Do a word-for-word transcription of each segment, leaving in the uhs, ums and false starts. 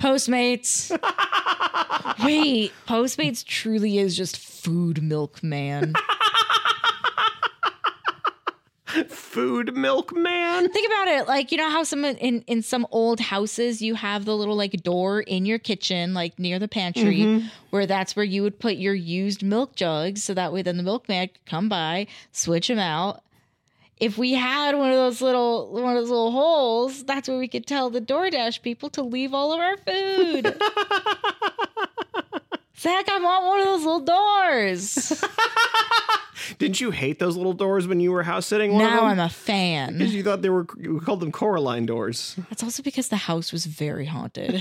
Postmates. Wait, Postmates truly is just food milk man. Food milk man. Think about it. Like, you know how some in, in some old houses you have the little like door in your kitchen, like near the pantry, mm-hmm. where that's where you would put your used milk jugs. So that way then the milkman could come by, switch them out. If we had one of those little one of those little holes, that's where we could tell the DoorDash people to leave all of our food. Zach, I want one of those little doors. Didn't you hate those little doors when you were house sitting? One now of them? I'm a fan. Because you thought they were, you called them Coraline doors. That's also because the house was very haunted.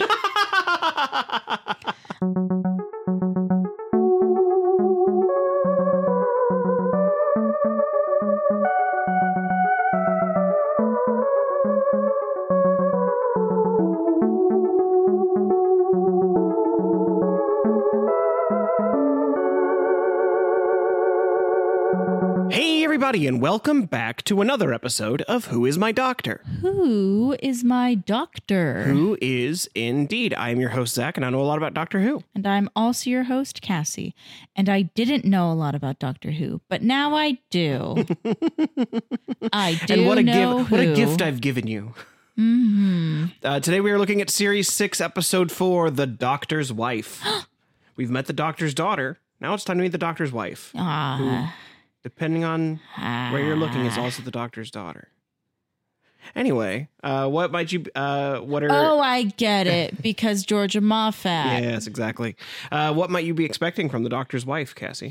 Everybody, and welcome back to another episode of Who Is My Doctor? Who is my doctor? Who is indeed. I am your host, Zach, and I know a lot about Doctor Who. And I'm also your host, Cassie. And I didn't know a lot about Doctor Who, but now I do. I do and what a know give, who. What a gift I've given you. Mm-hmm. Uh, today we are looking at Series six, Episode four, The Doctor's Wife. We've met the Doctor's daughter. Now it's time to meet the Doctor's wife. Ah. Who, depending on where you're looking, is also the Doctor's daughter. Anyway, uh, what might you, uh, what are... Oh, I get it, because Georgia Moffat. Yes, exactly. Uh, what might you be expecting from the Doctor's wife, Cassie?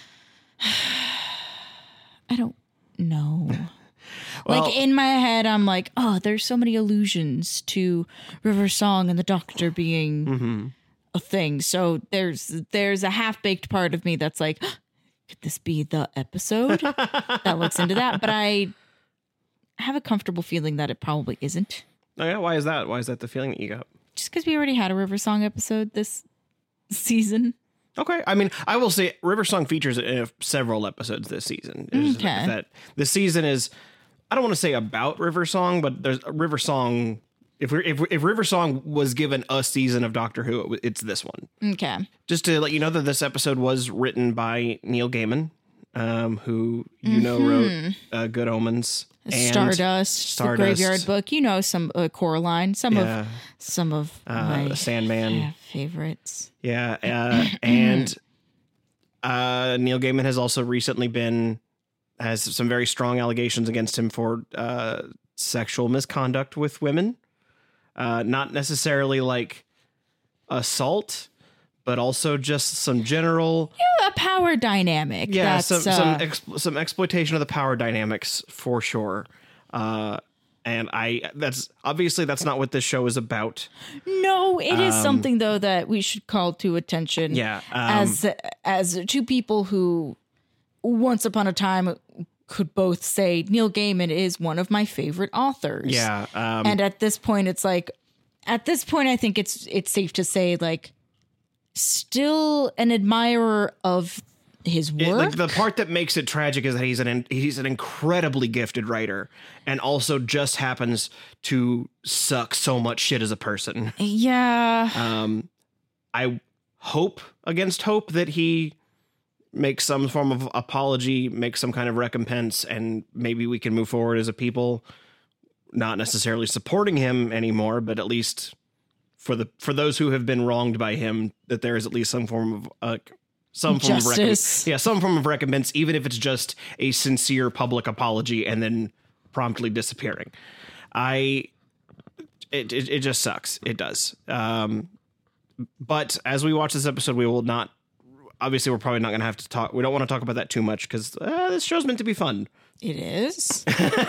I don't know. Well, like, in my head, I'm like, oh, there's so many allusions to River Song and the Doctor being mm-hmm. a thing. So there's there's a half-baked part of me that's like... Could this be the episode that looks into that? But I have a comfortable feeling that it probably isn't. Oh yeah, why is that? Why is that the feeling that you got? Just because we already had a River Song episode this season. Okay, I mean, I will say River Song features in several episodes this season. Okay. That the season is, I don't want to say about River Song, but there's a River Song. If we if if River Song was given a season of Doctor Who, it's this one. Okay. Just to let you know that this episode was written by Neil Gaiman, um, who you know mm-hmm. wrote uh, Good Omens, and Stardust, Stardust, the Graveyard Book. You know, some uh, Coraline, some yeah. of some of uh, my Sandman yeah, favorites. Yeah, uh, and uh, Neil Gaiman has also recently been has some very strong allegations against him for uh, sexual misconduct with women. Uh, not necessarily like assault, but also just some general yeah, a power dynamic. Yeah, that's, some uh, some ex- some exploitation of the power dynamics for sure. Uh, and I that's obviously that's not what this show is about. No, it is Um, something though that we should call to attention. Yeah, um, as as two people who once upon a time could both say Neil Gaiman is one of my favorite authors. Yeah. Um, and at this point, it's like, at this point, I think it's it's safe to say, like, still an admirer of his work. It, like the part that makes it tragic is that he's an he's an incredibly gifted writer, and also just happens to suck so much shit as a person. Yeah. Um, I hope against hope that he make some form of apology, make some kind of recompense, and maybe we can move forward as a people, not necessarily supporting him anymore, but at least for the for those who have been wronged by him, that there is at least some form of uh, some form Justice. of recompense. Yeah, some form of recompense, even if it's just a sincere public apology and then promptly disappearing. I it it, it just sucks. It does. Um, but as we watch this episode, we will not. Obviously, we're probably not going to have to talk. We don't want to talk about that too much because uh, this show's meant to be fun. It is.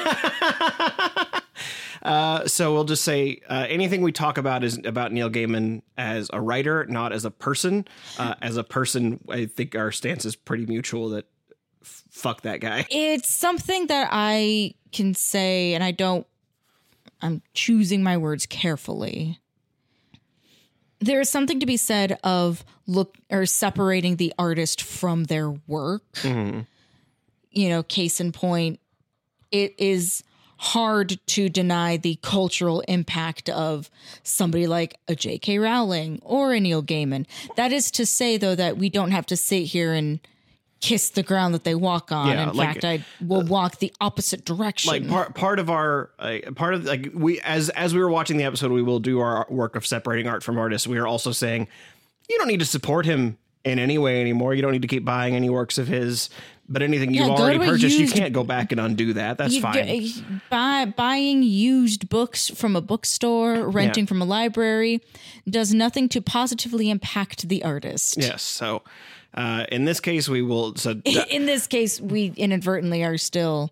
uh, so we'll just say uh, anything we talk about is about Neil Gaiman as a writer, not as a person. Uh, as a person, I think our stance is pretty mutual that f- fuck that guy. It's something that I can say, and I don't, I'm choosing my words carefully. There is something to be said of look or separating the artist from their work. Mm-hmm. You know, case in point, it is hard to deny the cultural impact of somebody like a J K. Rowling or a Neil Gaiman. That is to say, though, that we don't have to sit here and kiss the ground that they walk on. Yeah, In like, fact, I will walk the opposite direction. Like part part of our uh, part of like we as as we were watching the episode, we will do our work of separating art from artists. We are also saying you don't need to support him in any way anymore. You don't need to keep buying any works of his. But anything you've Yeah, go already to a purchased, used- you can't go back and undo that. That's You fine. d- buy, buying used books from a bookstore, renting Yeah. from a library, does nothing to positively impact the artist. Yes. So uh, in this case, we will. So In this case, we inadvertently are still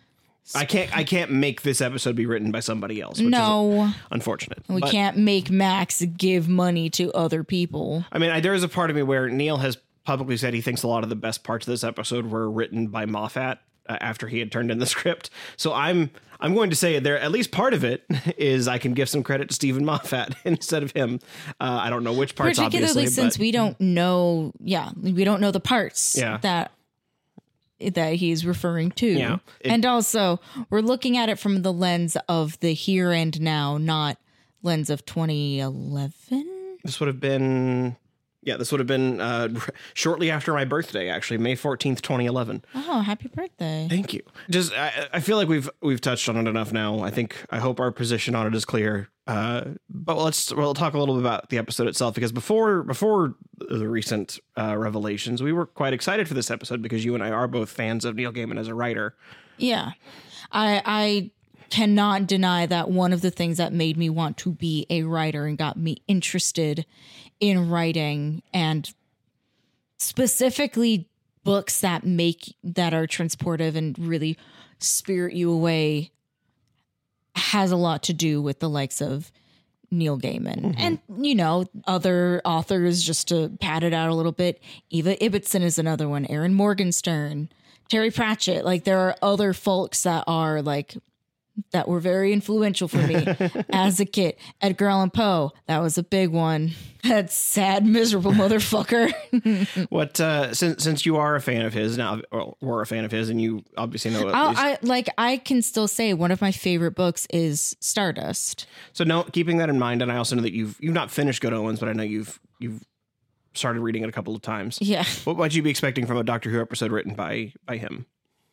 I can't. I can't make this episode be written by somebody else. Which no. is unfortunate. We But, can't make Max give money to other people. I mean, I, there is a part of me where Neil has publicly said he thinks a lot of the best parts of this episode were written by Moffat uh, after he had turned in the script. So I'm I'm going to say there at least part of it is I can give some credit to Stephen Moffat instead of him. Uh, I don't know which parts, Particularly obviously, since but we don't know, yeah, we don't know the parts Yeah. that that he's referring to. Yeah. It- and also, we're looking at it from the lens of the here and now, not lens of twenty eleven. this would have been. Yeah, this would have been uh, shortly after my birthday, actually, May fourteenth, twenty eleven. Oh, happy birthday. Thank you. Just, I, I feel like we've we've touched on it enough now. I think, I hope our position on it is clear. Uh, but let's we'll talk a little bit about the episode itself, because before before the recent uh, revelations, we were quite excited for this episode because you and I are both fans of Neil Gaiman as a writer. Yeah. I I cannot deny that one of the things that made me want to be a writer and got me interested in writing, and specifically books that make that are transportive and really spirit you away, has a lot to do with the likes of Neil Gaiman. Mm-hmm. And, you know, other authors, just to pat it out a little bit. Eva Ibbotson is another one. Aaron Morgenstern, Terry Pratchett. Like, there are other folks that are like, that were very influential for me as a kid. Edgar Allan Poe, that was a big one. That sad, miserable motherfucker. What uh, since since you are a fan of his now, or were a fan of his, and you obviously know. I'll, at least- I like. I can still say one of my favorite books is Stardust. so no, keeping that in mind, and I also know that you've you've not finished Good Omens, but I know you've you've started reading it a couple of times. Yeah, What might you be expecting from a Doctor Who episode written by by him?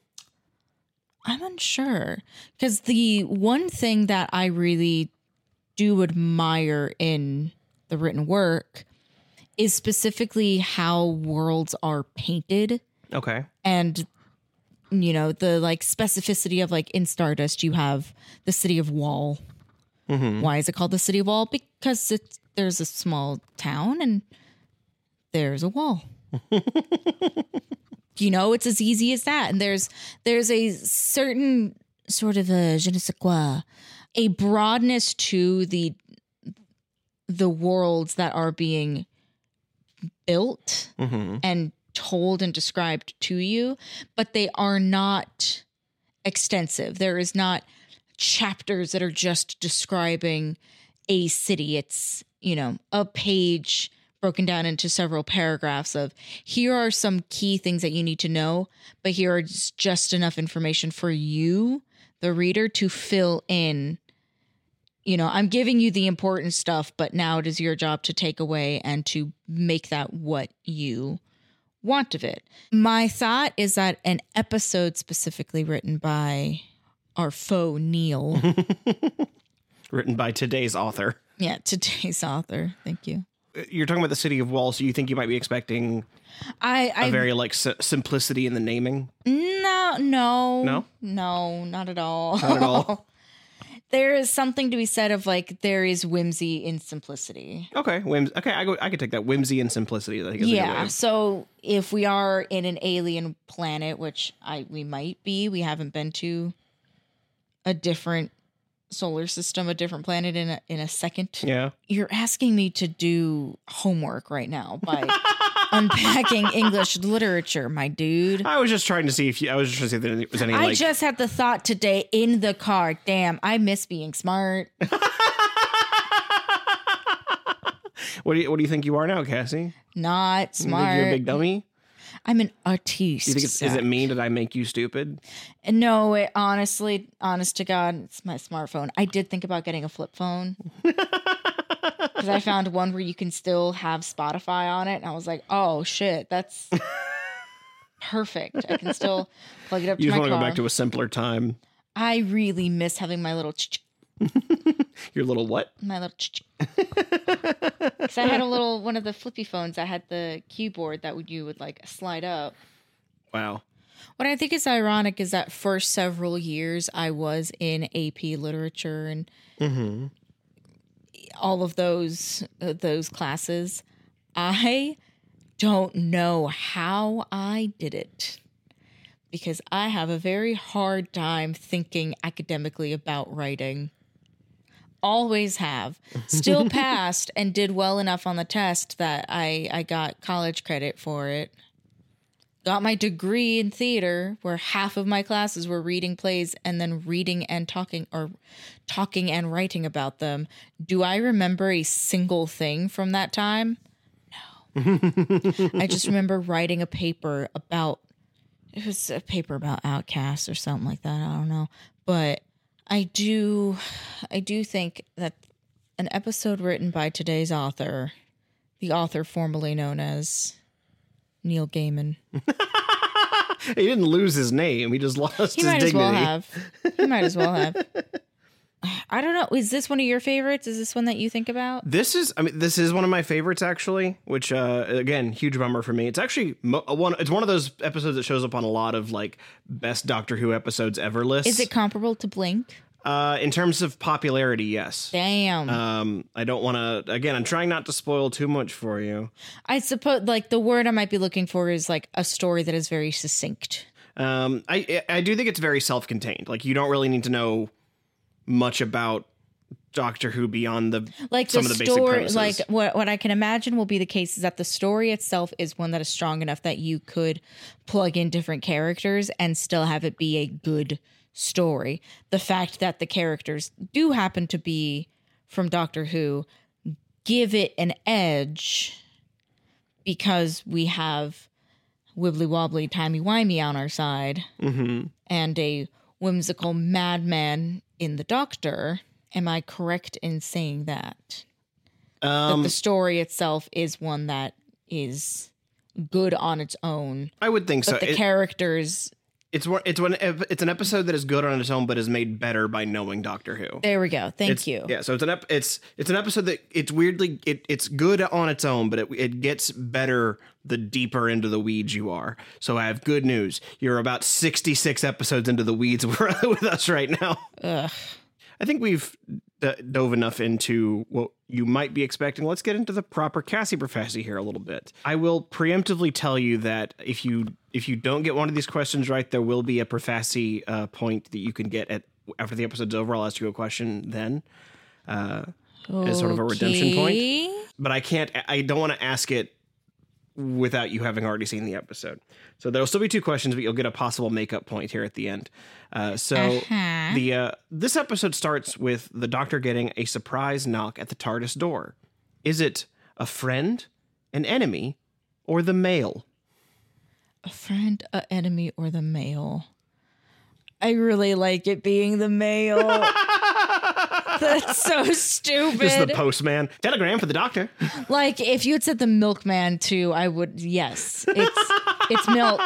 I'm unsure, because the one thing that I really do admire in the written work is specifically how worlds are painted. Okay. And, you know, the like specificity of like in Stardust, you have the city of Wall. Mm-hmm. Why is it called the city of Wall? Because it's, there's a small town and there's a wall. You know, it's as easy as that. And there's there's a certain sort of a je ne sais quoi, a broadness to the the worlds that are being built Mm-hmm. and told and described to you, but they are not extensive. There is not chapters that are just describing a city. It's, you know, a page broken down into several paragraphs of here are some key things that you need to know, but here are just, just enough information for you, the reader, to fill in. You know, I'm giving you the important stuff, but now it is your job to take away and to make that what you want of it. My thought is that an episode specifically written by our foe, Neil. Written by today's author. Yeah, today's author. Thank you. You're talking about the city of Wall, so you think you might be expecting I, I a very like si- simplicity in the naming? no, no, No? no, not at all. Not at all? There is something to be said of like there is whimsy in simplicity. Okay, whims. Okay, I go. I could take that whimsy and simplicity. I think is a good way Yeah. of- So if we are in an alien planet, which I we might be, we haven't been to a different solar system, a different planet in a in a second. Yeah. You're asking me to do homework right now by unpacking English literature, my dude. I was just trying to see if you, I was just trying to see if there was any I like. just had the thought today in the car. Damn, I miss being smart. what do you What do you think you are now, Cassie? Not You think smart. you're a big dummy? I'm an artiste. You think it's, is it mean? Did I make you stupid? No, it, honestly, honest to God, it's my smartphone. I did think about getting a flip phone because I found one where you can still have Spotify on it, and I was like, oh shit, that's perfect. I can still plug it up You to just my want to car. go back to a simpler time. I really miss having my little ch- Your little what? my little ch- because I had a little one of the flippy phones that had the keyboard that would you would like slide up. Wow. What I think is ironic is that for several years I was in A P literature and Mm-hmm. all of those uh, those classes. I don't know how I did it because I have a very hard time thinking academically about writing. Always have. Still passed and did well enough on the test that I, I got college credit for it. Got my degree in theater where half of my classes were reading plays and then reading and talking or talking and writing about them. Do I remember a single thing from that time? No. I just remember writing a paper about, it was a paper about outcasts or something like that. I don't know. But I do, I do think that an episode written by today's author, the author formerly known as Neil Gaiman. He didn't lose his name. He just lost He his might dignity. as well have. He might as well have. I don't know. Is this one of your favorites? Is this one that you think about? This is, I mean, this is one of my favorites actually. Which, uh, again, huge bummer for me. It's actually mo- one. It's one of those episodes that shows up on a lot of like best Doctor Who episodes ever lists. Is it comparable to Blink? Uh, in terms of popularity, yes. Damn. Um, I don't want to. Again, I'm trying not to spoil too much for you. I suppose, like, the word I might be looking for is like a story that is very succinct. Um, I I do think it's very self-contained. Like you don't really need to know much about Doctor Who beyond the Like some the of the basic story, premises. like what what I can imagine will be the case is that the story itself is one that is strong enough that you could plug in different characters and still have it be a good story. The fact that the characters do happen to be from Doctor Who give it an edge because we have wibbly wobbly timey wimey on our side Mm-hmm. and a whimsical madman in the Doctor. Am I correct in saying that? Um, that the story itself is one that is good on its own, I would think but so. the It- characters. it's one. It's one. It's an episode that is good on its own, but is made better by knowing Doctor Who. There we go. Thank It's- you. Yeah, so it's an ep- it's it's an episode that it's weirdly it, it's good on its own, but it it gets better the deeper into the weeds you are. So I have good news. You're about sixty-six episodes into the weeds with us right now. Ugh. I think we've d- dove enough into what you might be expecting. Let's get into the proper Cassie Professy here a little bit. I will preemptively tell you that if you if you don't get one of these questions right, there will be a Professy uh, point that you can get at after the episode's over. I'll ask you a question then uh, as sort of a redemption point. Okay. But I can't. I don't want to ask it without you having already seen the episode. So there'll still be two questions, but you'll get a possible makeup point here at the end. Uh, so Uh-huh. the uh, this episode starts with the Doctor getting a surprise knock at the TARDIS door. Is it a friend, an enemy, or the male? A friend, an enemy, or the male? I really like it being the male. That's so stupid. This is the postman. Telegram for the Doctor. Like if you had said the milkman too, I would. Yes, it's it's milk.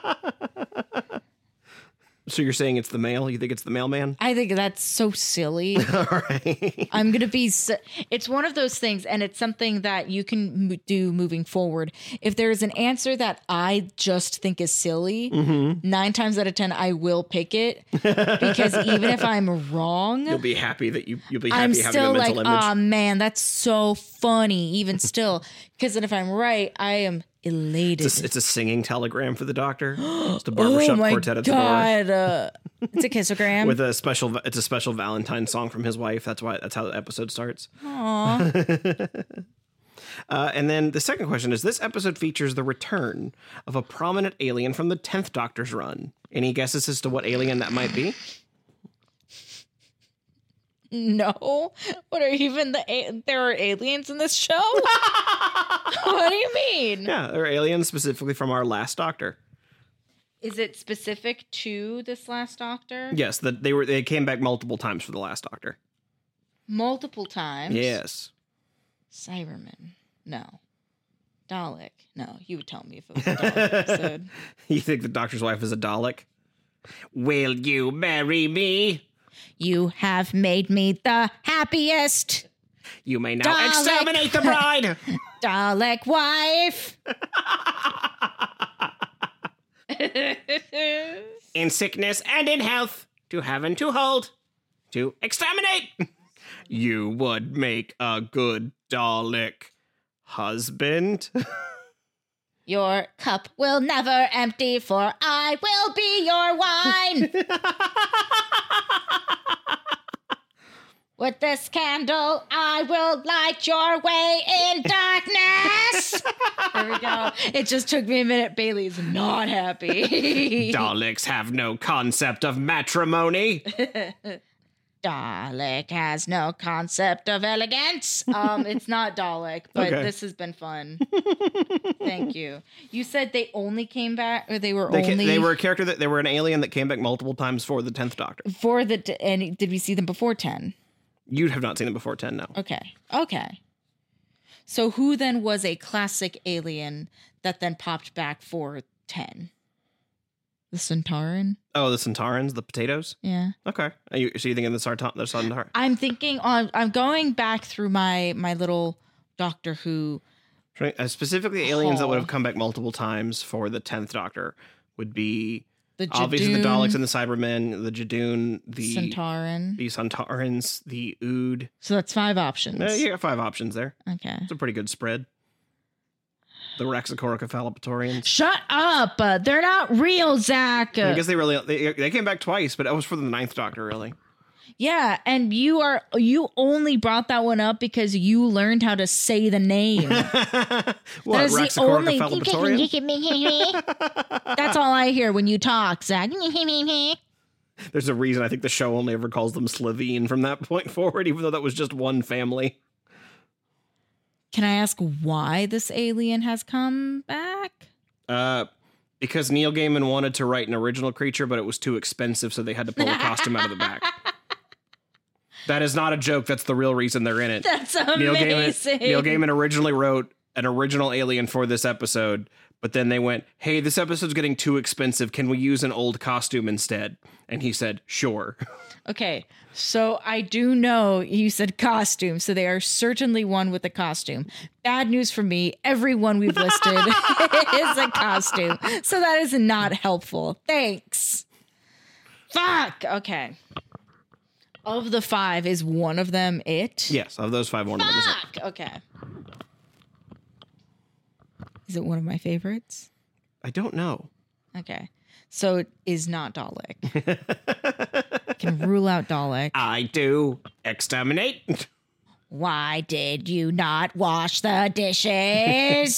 So you're saying it's the male? You think it's the mailman? I think that's so silly. All right. I'm going to be, so, it's one of those things, and it's something that you can m- do moving forward. If there is an answer that I just think is silly, Mm-hmm. nine times out of ten, I will pick it because even if I'm wrong, You'll be happy that you you'll be happy I'm having still a like, mental image. oh man, that's so funny, even still. Because then if I'm right, I am elated. It's a, it's a singing telegram for the Doctor. It's the Oh barbershop my quartet at the door. god! Uh, it's a kissogram. With a special, it's a special Valentine song from his wife. That's why. That's how the episode starts. Aw. Uh, and then the second question is: this episode features the return of a prominent alien from the tenth Doctor's run. Any guesses as to what alien that might be? No. What are even the a- there are aliens in this show? What do you mean? Yeah, they're aliens specifically from our last Doctor. Is it specific to this last Doctor? Yes, that they were they came back multiple times for the last Doctor. Multiple times? Yes. Cyberman. No. Dalek. No, you would tell me if it was a Dalek episode. You think the Doctor's wife is a Dalek? Will you marry me? You have made me the happiest. You may now Dalek. exterminate the bride. Dalek wife. In sickness and in health, to have and to hold, to exterminate. You would make a good Dalek husband. Your cup will never empty, for I will be your wine. With this candle, I will light your way in darkness. There we go. It just took me a minute. Bailey's not happy. Daleks have no concept of matrimony. Dalek has no concept of elegance. Um, it's not Dalek, but Okay. this has been fun. Thank you. You said they only came back, or they were They, ca- only they were a character that they were an alien that came back multiple times for the tenth Doctor. for the. And did we see them before ten? You'd have not seen them before ten, no. Okay. Okay. So who then was a classic alien that then popped back for ten? The Centauran? Oh, the Centaurans, the potatoes? Yeah. Okay. Are you, so you thinking the Sartan, the Centaur? I'm thinking on I'm going back through my my little Doctor Who. Uh, specifically, the aliens that would Oh. have come back multiple times for the tenth Doctor would be The obviously the Jadoon, Daleks and the Cybermen, the Jadoon, the Centauran. the Centaurans, the Ood. So that's five options. Uh, you got five options there. Okay. It's a pretty good spread. The Raxacoricophalopatorians. Shut up! Uh, they're not real, Zach. I guess they really they, they came back twice, but that was for the ninth Doctor, really. Yeah, and you are you only brought that one up because you learned how to say the name. What, That is the only- Raxacoricophalopatorian? That's all I hear when you talk, Zach. There's a reason I think the show only ever calls them Slovene from that point forward, even though that was just one family. Can I ask why this alien has come back? Uh, because Neil Gaiman wanted to write an original creature, but it was too expensive, so they had to pull a costume out of the back. That is not a joke. That's the real reason they're in it. That's Neil amazing. Gaiman, Neil Gaiman originally wrote an original alien for this episode, but then they went, hey, this episode's getting too expensive. Can we use an old costume instead? And he said, sure. Okay, so I do know you said costume, so they are certainly one with a costume. Bad news for me, everyone we've listed is a costume, so that is not helpful. Thanks. Fuck. Okay. Of the five, is one of them it? Yes, of those five, one of them is it. Fuck. Okay. Is it one of my favorites? I don't know. Okay. So it is not Dalek. Can rule out Dalek. I do exterminate. Why did you not wash the dishes?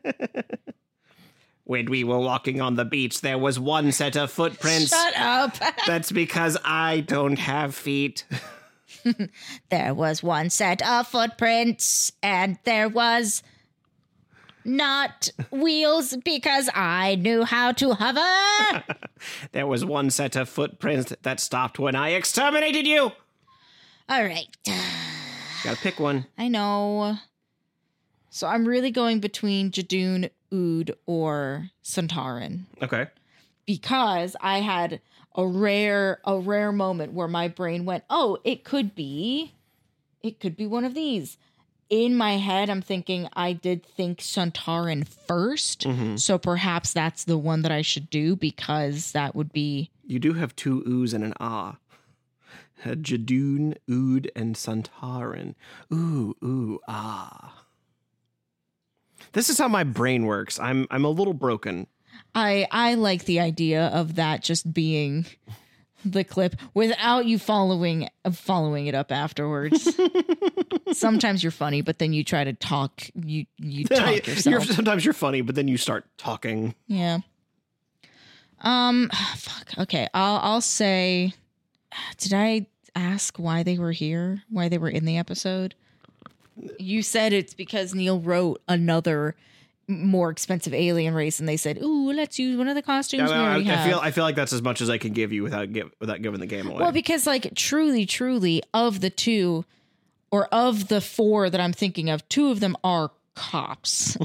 When we were walking on the beach, there was one set of footprints. Shut up. That's because I don't have feet. There was one set of footprints, and there was not wheels because I knew how to hover. There was one set of footprints that stopped when I exterminated you. All right. Gotta pick one. I know. So I'm really going between Jadoon, Ood, or Centauran. Okay. Because I had a rare a rare moment where my brain went, oh, it could be it could be one of these. In my head, I'm thinking I did think Centauran first, Mhm. so perhaps that's the one that I should do because that would be You do have two oohs and an ah. A Jadoon, Ood, and Centauran. Ooh, ooh, ah. This is how my brain works. I'm I'm a little broken. I I like the idea of that just being the clip without you following following it up afterwards. Sometimes you're funny, but then you try to talk you you talk You're, yourself. sometimes you're funny, but then you start talking. Yeah. Um fuck. Okay. I'll I'll say did I ask why they were here, why they were in the episode? You said it's because Neil wrote another more expensive alien race, and they said, "Ooh, let's use one of the costumes Yeah, we I, already I have." feel I feel like that's as much as I can give you without give, without giving the game away. Well, because like truly, truly, of the two, or of the four that I'm thinking of, two of them are cops.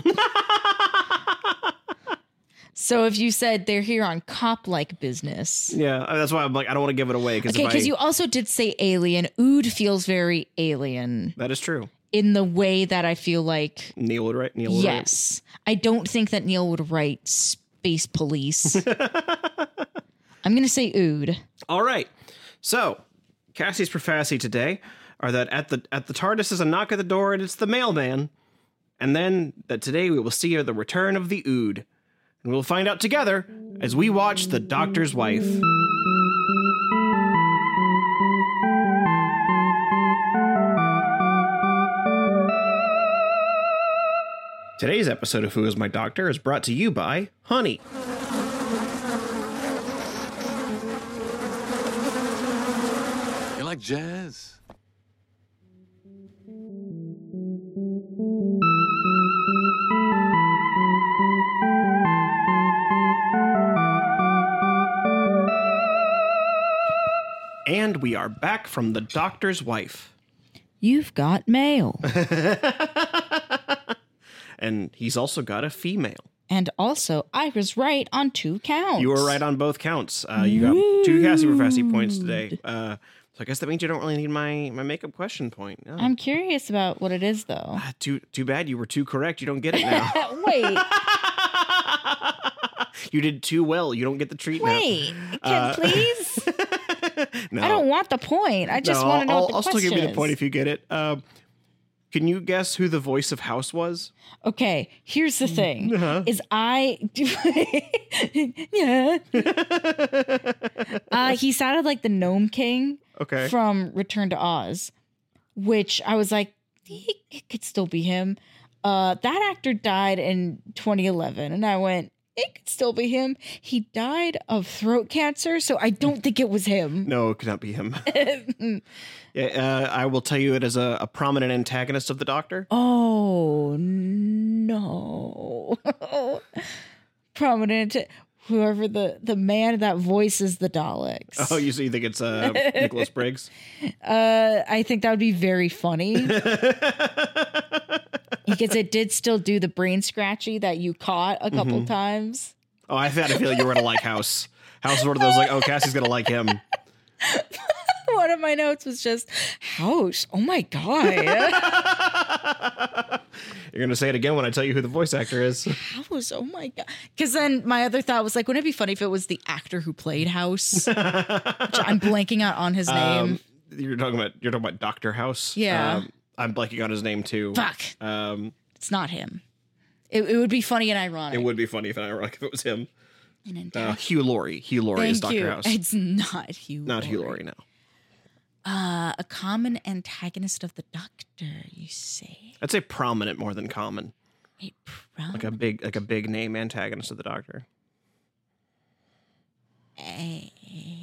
So if you said they're here on cop-like business, yeah, that's why I'm like I don't want to give it away because okay, because I, you also did say alien. Ood feels very alien that is true. in the way that I feel like Neil would write. Neil would yes, I don't think that Neil would write Space Police. I'm gonna say Ood. All right. So, Cassie's prophecy today are that at the at the TARDIS is a knock at the door and it's the mailman, and then that today we will see the return of the Ood, and we'll find out together as we watch The Doctor's Wife. Today's episode of Who Is My Doctor is brought to you by Honey. You like jazz? And we are back from The Doctor's Wife. You've got mail. And he's also got a female. And also, I was right on two counts. You were right on both counts. Uh, you got two Cassie Prophecy points today. Uh, so I guess that means you don't really need my, my makeup question point. No. I'm curious about what it is, though. Ah, too too bad you were too correct. You don't get it now. Wait, You did too well. You don't get the treat wait. now. Can Uh, please? No. I don't want the point. I just No, want to know I'll, what the I'll still question give you the is. point if you get it. Uh, can you guess who the voice of House was? Okay, here's the thing: Uh-huh. is I, yeah, uh, he sounded like the Gnome King Okay. from Return to Oz, which I was like, he, it could still be him. Uh, that actor died in twenty eleven, and I went, it could still be him. He died of throat cancer, so I don't think it was him. No, it could not be him. Yeah, uh, I will tell you it as a, a prominent antagonist of the Doctor. Oh no! Prominent, whoever the the man that voices the Daleks. Oh, you so you think it's uh, Nicholas Briggs? Uh, I think that would be very funny because it did still do the brain scratchy that you caught a couple Mm-hmm. times. Oh, I had a feeling you were gonna like House. House is one of those like, oh, Cassie's gonna like him. One of my notes was just House. Oh my god, You're gonna say it again when I tell you who the voice actor is. House. Oh my god. Because then my other thought was like, wouldn't it be funny if it was the actor who played House? Which I'm blanking out on his name. Um, you're talking about you're talking about Doctor House. Yeah. Um, I'm blanking on his name too. Fuck, Um, it's not him. It, it would be funny and ironic. it would be funny if I like if it was him. And in Uh, Hugh Laurie. Hugh Laurie Thank is Doctor you. House. It's not Hugh. Not Hugh Laurie. No. Uh, a common antagonist of the Doctor, you say? I'd say prominent more than common. A prom- Like a big like a big name antagonist of the Doctor. a-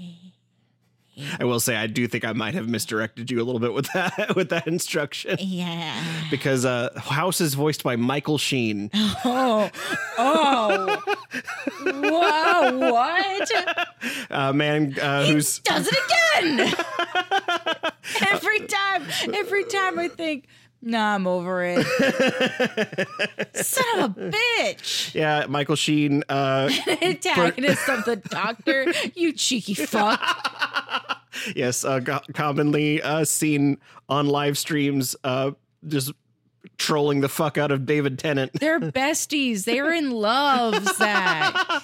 I will say I do think I might have misdirected you a little bit with that with that instruction. yeah. Because uh, House is voiced by Michael Sheen. Oh. Oh. Whoa. What? A man uh, who's Does it again. every time. Every time I think, nah, I'm over it. Son of a bitch. yeah, Michael Sheen. Uh, Antagonist of the Doctor. You cheeky fuck. yes, uh, co- commonly uh, seen on live streams, uh, just trolling the fuck out of David Tennant. They're besties. They're in love, Zach.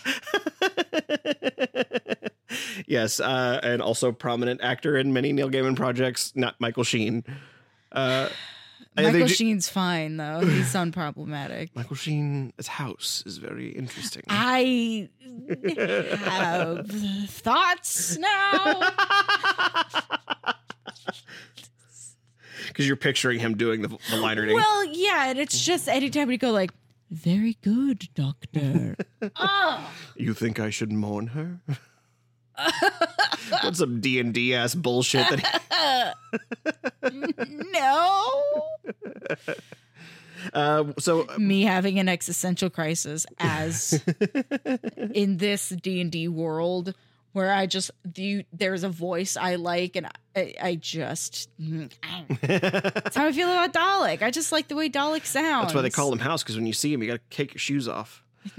Yes, uh, and also prominent actor in many Neil Gaiman projects. Not Michael Sheen. Uh, I Michael think ju- Sheen's fine, though. He's unproblematic. Michael Sheen's House is very interesting. I have thoughts now. Because you're picturing him doing the, the liner name. Well, yeah, and it's just anytime we go like, very good, Doctor. Oh, You think I should mourn her? What's some D and D ass bullshit that he- No. uh, so Me having an existential crisis as in this D and D world where I just the there's a voice I like and I, I just that's how I feel about Dalek. I just like the way Dalek sounds. that's why they call him House, because when you see him, you got to kick your shoes off.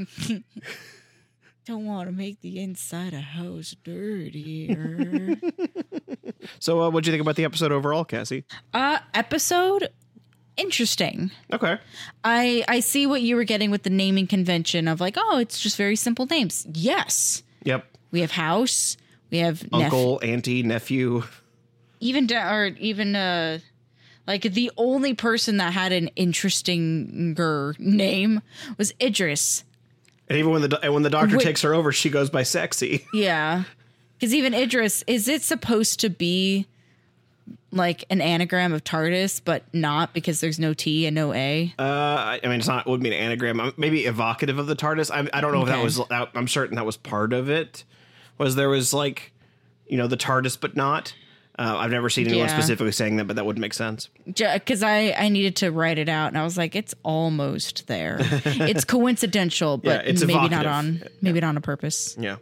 Don't want to make the inside of house dirtier. So, uh, what'd you think about the episode overall, Cassie? uh, episode interesting. Okay. I I see what you were getting with the naming convention of like, oh, it's just very simple names. Yes, Yep. we have house, we have nephew. Uncle, auntie, nephew. even da- or even uh like the only person that had an interesting name was Idris. And even when the and when the doctor Wait. takes her over, she goes by Sexy. Yeah, because even Idris, is it supposed to be like an anagram of TARDIS, but not because there's no T and no A? Uh, I I mean, it's not. It would be an anagram. Um, Maybe evocative of the TARDIS. I, I don't know if that Okay. was. that- I'm certain that was part of it. Was there was like, you know, the TARDIS, but not. Uh, I've never seen anyone Yeah. specifically saying that, but that would make sense. Because I I needed to write it out, and I was like, it's almost there. It's coincidental, but Yeah, it's maybe not evocative. on maybe not on purpose. Yeah.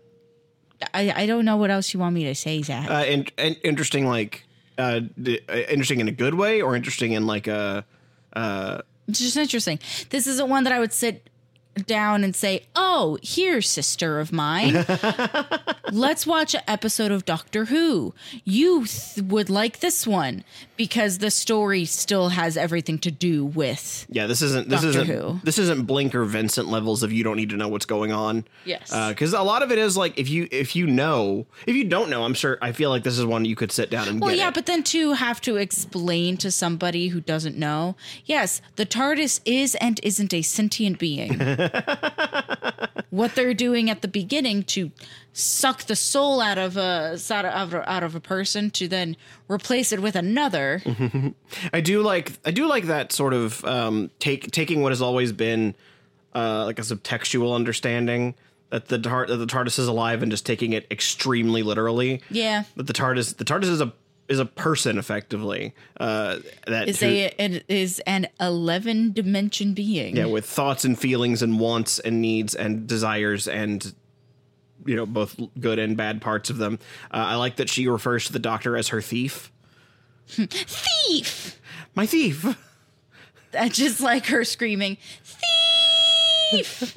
I I don't know what else you want me to say, Zach. Uh, and, and interesting, like, uh, d- uh, interesting in a good way, or interesting in like a. Uh, It's just interesting. This isn't one that I would sit down and say, oh, here, sister of mine. Let's watch an episode of Doctor Who. You th- would like this one because the story still has everything to do with. yeah, this isn't. This Doctor isn't. Who. This isn't Blink or Vincent levels of you don't need to know what's going on. Yes. Because a lot of it is like if you if you know if you don't know, I'm sure I feel like this is one you could sit down and Well, get yeah, it. but then to have to explain to somebody who doesn't know, yes, the TARDIS is and isn't a sentient being. What they're doing at the beginning to suck the soul out of a out of, out of a person to then replace it with another. I do like I do like that sort of um, take taking what has always been uh, like a subtextual understanding that the tar- that the TARDIS is alive and just taking it extremely literally. Yeah. That the TARDIS the TARDIS is a is a person effectively. Uh, that Is who- a it is an eleven dimension being. yeah, with thoughts and feelings and wants and needs and desires and, you know, both good and bad parts of them. Uh, I like that she refers to the Doctor as her thief. Thief. My thief. I just like her screaming, thief.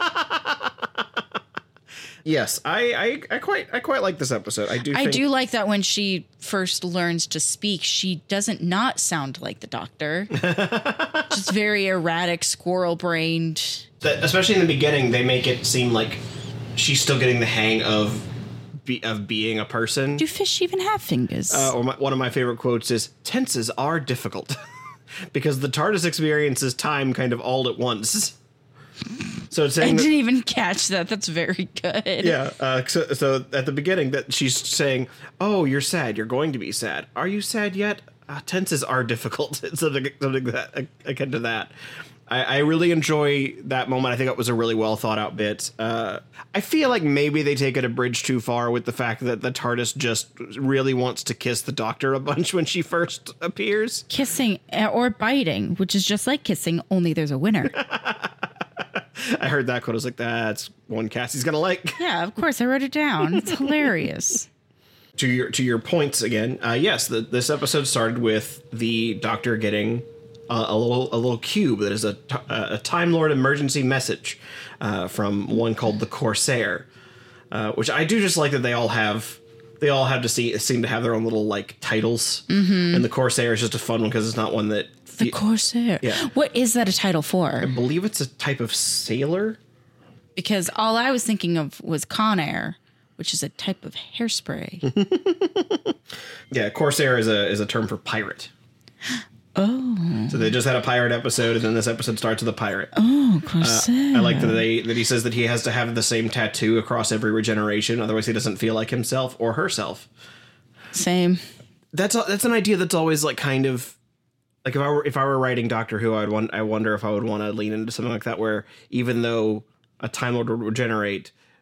Yes, I, I, I quite I quite like this episode. I do. I think, do like that when she first learns to speak, she doesn't not sound like the Doctor. Just very erratic, squirrel-brained. that, especially in the beginning, they make it seem like she's still getting the hang of be, of being a person. Do fish even have fingers? Uh, or my, one of my favorite quotes is, "Tenses are difficult," because the TARDIS experiences time kind of all at once. So it's I saying that, didn't even catch that. That's very good. yeah. Uh, so, so at the beginning, that she's saying, "Oh, you're sad. You're going to be sad. Are you sad yet?" Uh, tenses are difficult. It's something something that akin to that. I, I really enjoy that moment. I think it was a really well thought out bit. Uh, I feel like maybe they take it a bridge too far with the fact that the TARDIS just really wants to kiss the Doctor a bunch when she first appears. Kissing uh, or biting, which is just like kissing, only there's a winner. I heard that quote. I was like, that's one Cassie's gonna like. Yeah, of course. I wrote it down. It's hilarious. to your to your points again. Uh, yes, the, this episode started with the Doctor getting uh, a little a little cube that is a t- a Time Lord emergency message uh, from one called the Corsair, uh, which I do just like that they all have. They all have to see seem to have their own little like titles, mm-hmm. and the Corsair is just a fun one because it's not one that. The Corsair. Yeah. What is that a title for? I believe it's a type of sailor. Because all I was thinking of was Con Air, which is a type of hairspray. Yeah, Corsair is a is a term for pirate. Oh. So they just had a pirate episode, and then this episode starts with a pirate. Oh, Corsair. I like that they that he says that he has to have the same tattoo across every regeneration, otherwise he doesn't feel like himself or herself. Same. That's a, that's an idea that's always like kind of like if I were if I were writing Doctor Who, I'd want I wonder if I would want to lean into something like that, where even though a Time Lord would regenerate,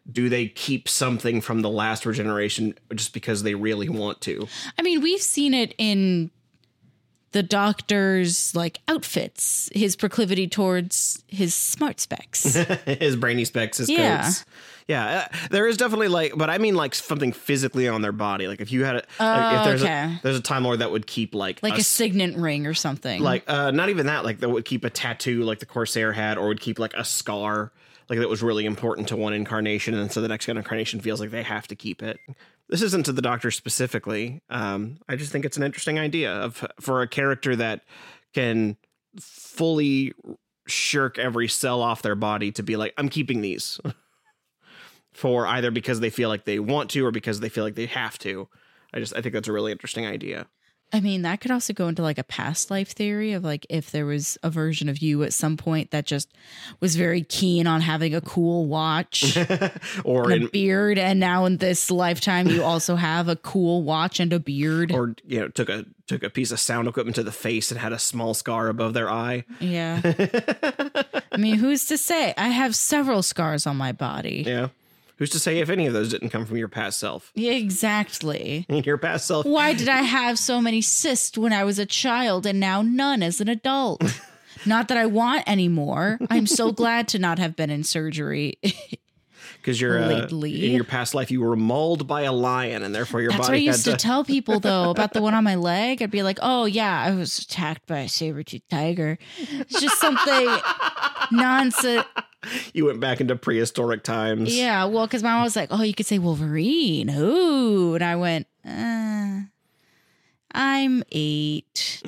do they keep something from the last regeneration just because they really want to? I mean, we've seen it in the Doctor's like outfits, his proclivity towards his smart specs. His brainy specs, his Yeah. coats. Yeah, uh, there is definitely like, but I mean like something physically on their body. Like if you had a, Oh, like if there's okay. a, there's a Time Lord that would keep like Like a, s- signet ring or something. like uh, not even that, like that would keep a tattoo like the Corsair had, or would keep like a scar like that was really important to one incarnation, and so the next incarnation feels like they have to keep it. This isn't to the Doctor specifically. Um, I just think it's an interesting idea of for a character that can fully shirk every cell off their body to be like, I'm keeping these for either because they feel like they want to or because they feel like they have to. I just I think that's a really interesting idea. I mean, that could also go into like a past life theory of like if there was a version of you at some point that just was very keen on having a cool watch Or and in a beard, and now in this lifetime you also have a cool watch and a beard. or you know took a took a piece of sound equipment to the face and had a small scar above their eye. Yeah. I mean, who's to say? I have several scars on my body. Yeah. Who's to say if any of those didn't come from your past self? Yeah, exactly. Your past self. Why did I have so many cysts when I was a child and now none as an adult? Not that I want any more. I'm so glad to not have been in surgery. Because you're uh, Lately. in your past life you were mauled by a lion, and therefore your That's what I body had used to to. tell people, though, about the one on my leg. I'd be like, oh, yeah, I was attacked by a saber-toothed tiger. It's just something nonsense. You went back into prehistoric times. Yeah, well, because my mom was like, oh, you could say Wolverine. Ooh. And I went, uh, I'm eight.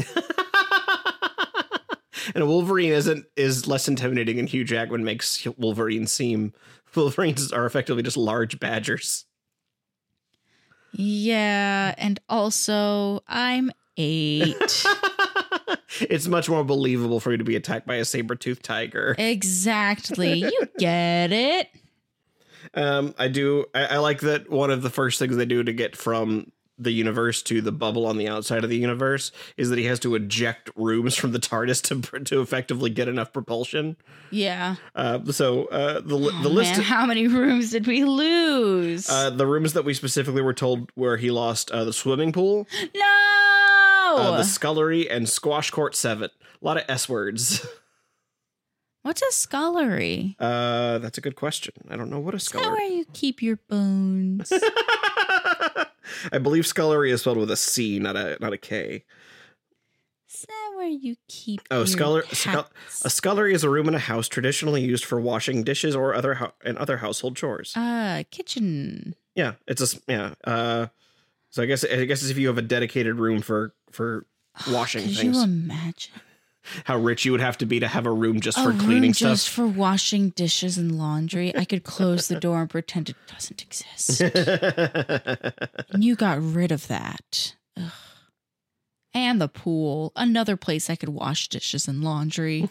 And a Wolverine isn't is less intimidating, and Hugh Jackman makes Wolverine seem Wolverines are effectively just large badgers. Yeah, and also, I'm eight. It's much more believable for you to be attacked by a saber-toothed tiger. Exactly. You get it. Um, I do. I, I like that one of the first things they do to get from the universe to the bubble on the outside of the universe is that he has to eject rooms from the TARDIS to to effectively get enough propulsion. Yeah. Uh, so uh, the the Oh, list. man, how many rooms did we lose? Uh, the rooms that we specifically were told where he lost uh, the swimming pool, no. uh, the scullery, and squash court seven. A lot of S words. What's a scullery? Uh, that's a good question. I don't know what a Is that scullery. where you keep your bones? I believe scullery is spelled with a C, not a not a K. Is that where you keep Oh, your sculler- pets? scu- A scullery is a room in a house traditionally used for washing dishes or other hou- and other household chores. Uh, kitchen. Yeah, it's a s- yeah. Uh, so I guess I guess if you have a dedicated room for for washing Could things, you imagine? how rich you would have to be to have a room just A for cleaning room stuff. just for washing dishes and laundry. I could close the door and pretend it doesn't exist. And you got rid of that. Ugh. And the pool. Another place I could wash dishes and laundry.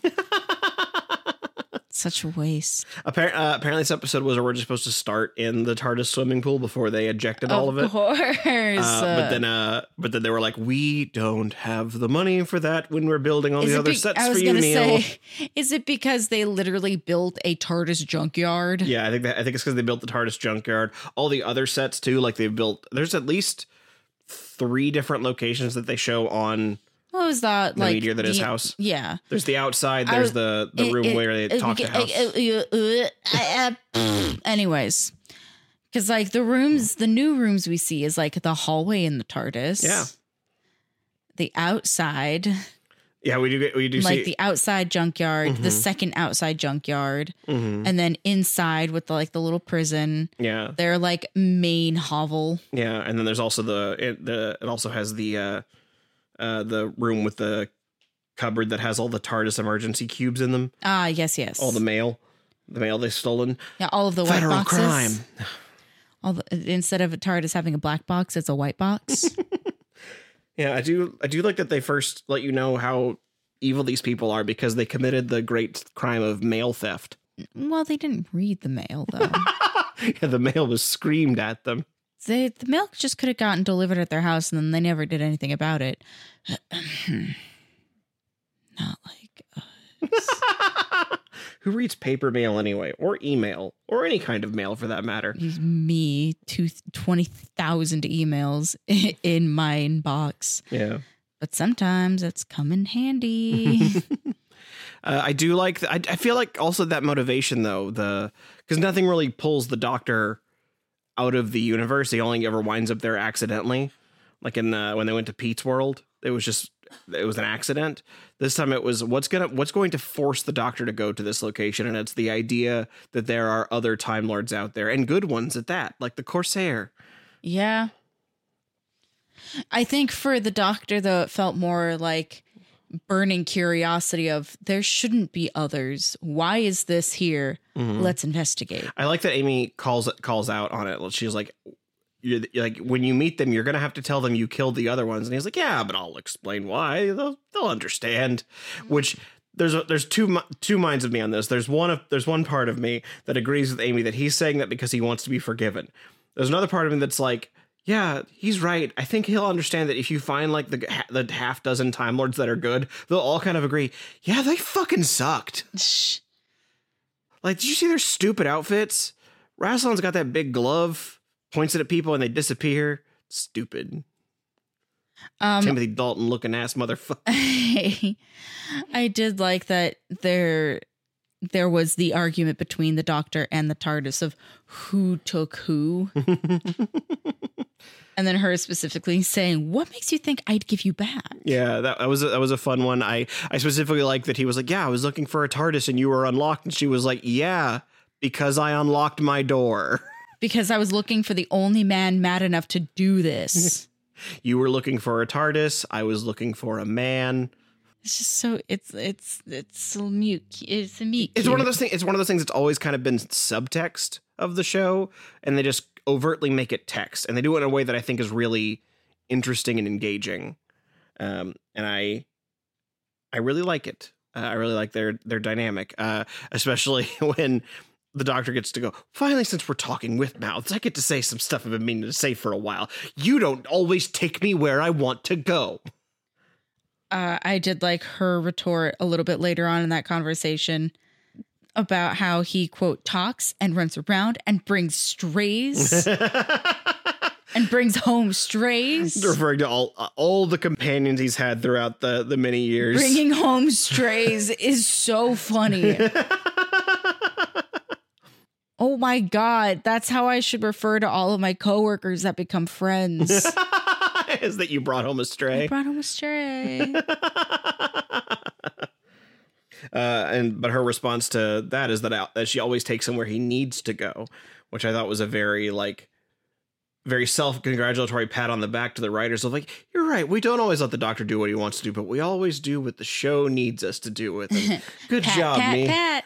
Such a waste. Appar- uh, apparently, this episode was originally supposed to start in the TARDIS swimming pool before they ejected all of it. course. Uh, but then, uh, but then they were like, "We don't have the money for that when we're building all Is the it other be- sets I was for you, gonna Neil." say, is it because they literally built a TARDIS junkyard? Yeah, I think that I think it's because they built the TARDIS junkyard. All the other sets too, like they've built. There's at least three different locations that they show on. What was that? The like meteor that is the- House. Yeah. There's the outside. I There's was- the the It- room it- where they it- talk to it- House. it- it- uh, uh, anyways, because like the rooms, the new rooms we see is like the hallway in the TARDIS. Yeah. The outside, Yeah, we do. get- We do like see. the outside junkyard, the Mhm. second outside junkyard, Mhm. and then inside with the, like the little prison. Yeah, Their like main hovel. yeah, and then there's also the it, the it also has the uh, uh the room with the cupboard that has all the TARDIS emergency cubes in them. Ah, yes, yes. All the mail, the mail they've stolen. yeah, all of the white Federal boxes. crime. All the, instead of a TARDIS having a black box, it's a white box. Yeah, I do. I do like that they first let you know how evil these people are because they committed the great crime of mail theft. Well, they didn't read the mail though. Yeah, the mail was screamed at them. They, the milk just could have gotten delivered at their house and then they never did anything about it. Not like us. Who reads paper mail anyway, or email, or any kind of mail for that matter? Me, two, twenty thousand emails in my inbox. Yeah. But sometimes it's come in handy. uh, I do like, the, I, I feel like also that motivation though, the, because nothing really pulls the Doctor out of the universe. He only ever winds up there accidentally. Like in the, when they went to Pete's world, it was just, it was an accident. This time it was what's gonna what's going to force the Doctor to go to this location, and it's the idea that there are other Time Lords out there, and good ones at that, like the Corsair. Yeah. I think for the Doctor, though, it felt more like burning curiosity of there shouldn't be others. Why is this here? Mm-hmm. Let's investigate. I like that Amy calls calls out on it. She's like, You're, like when you meet them, you're going to have to tell them you killed the other ones. And he's like, yeah, but I'll explain why. They'll, they'll understand. Which there's a, there's two two minds of me on this. There's one of there's one part of me that agrees with Amy that he's saying that because he wants to be forgiven. There's another part of me that's like, yeah, he's right. I think he'll understand that if you find like the the half dozen Time Lords that are good, they'll all kind of agree. Yeah, they fucking sucked. Like, did you see their stupid outfits? Rassilon's got that big glove. Points it at people and they disappear. Stupid. Um, Timothy Dalton looking ass motherfucker. I, I did like that there there was the argument between the Doctor and the TARDIS of who took who. And then her specifically saying, what makes you think I'd give you back? Yeah, that, that was a, that was a fun one. I, I specifically like that he was like, yeah, I was looking for a TARDIS and you were unlocked. And she was like, yeah, because I unlocked my door. Because I was looking for the only man mad enough to do this. You were looking for a TARDIS. I was looking for a man. It's just so it's it's it's so mute. It's a mute. It's one of those things. It's one of those things that's always kind of been subtext of the show, and they just overtly make it text, and they do it in a way that I think is really interesting and engaging. Um, and I, I really like it. Uh, I really like their their dynamic, uh, especially when the Doctor gets to go, finally, since we're talking with mouths, I get to say some stuff I've been meaning to say for a while. You don't always take me where I want to go. Uh, I did like her retort a little bit later on in that conversation about how he, quote, talks and runs around and brings strays and brings home strays. Referring to all uh, all the companions he's had throughout the, the many years. Bringing home strays is so funny. Oh my God, that's how I should refer to all of my coworkers that become friends. Is that you brought home a stray? I brought home a stray. uh, and but her response to that is that, I, that she always takes him where he needs to go, which I thought was a very like very self-congratulatory pat on the back to the writers of like, you're right, we don't always let the Doctor do what he wants to do, but we always do what the show needs us to do with him. Good pat, job, pat, me. Pat.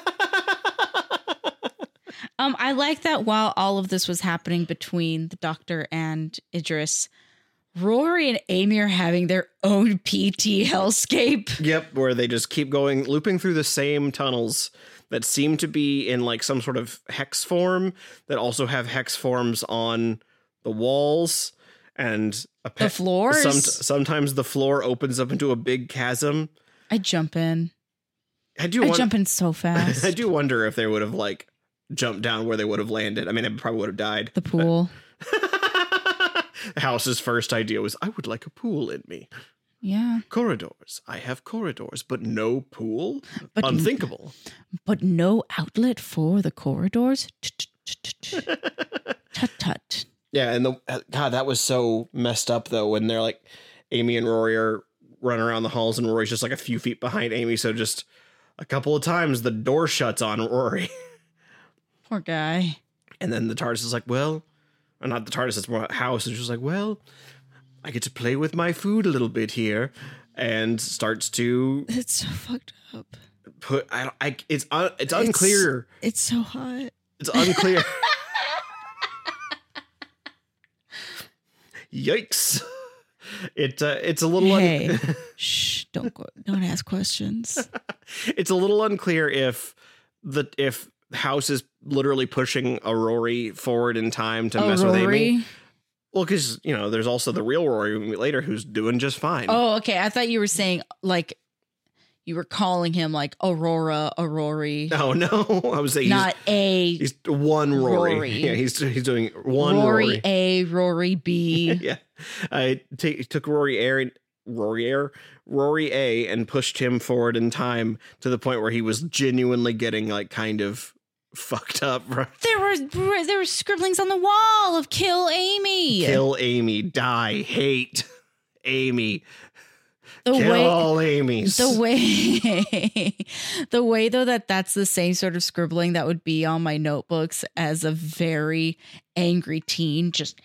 Um, I like that while all of this was happening between the Doctor and Idris, Rory and Amy are having their own P T hellscape. Yep, where they just keep going, looping through the same tunnels that seem to be in like some sort of hex form that also have hex forms on the walls and a pe- the floors. Some, sometimes the floor opens up into a big chasm. I jump in. I do. I won- jump in so fast. I do wonder if they would have like jumped down where they would have landed. I mean, it probably would have died. The pool. House's first idea was, I would like a pool in me. Yeah. Corridors. I have corridors, but no pool? But unthinkable. N- but no outlet for the corridors? Tut tut. Yeah, and the God, that was so messed up, though, when they're like, Amy and Rory are running around the halls, and Rory's just like a few feet behind Amy, so just a couple of times the door shuts on Rory. Poor guy. And then the TARDIS is like, well, or not the TARDIS, it's more House. It's just like, well, I get to play with my food a little bit here, and starts to. It's so fucked up. Put I, I it's un, it's unclear. It's, it's so hot. It's unclear. Yikes! It uh, it's a little. Hey, un- shh! Don't go, don't ask questions. It's a little unclear if the if. House is literally pushing a Rory forward in time to oh, mess Rory? with Amy. Well, because, you know, there's also the real Rory later who's doing just fine. Oh, okay. I thought you were saying, like, you were calling him like Aurora, Aurori. Oh no, I was saying not a he's, he's one Rory. Rory. Yeah, he's he's doing one Rory, Rory. A, Rory B. Yeah, I t- took Rory Air, Rory Air, Rory A, and pushed him forward in time to the point where he was genuinely getting like kind of fucked up. There were there were scribblings on the wall of kill Amy. Kill Amy, die, hate Amy. The Kill way, all Amy's. The way, the way though that that's the same sort of scribbling that would be on my notebooks as a very angry teen, just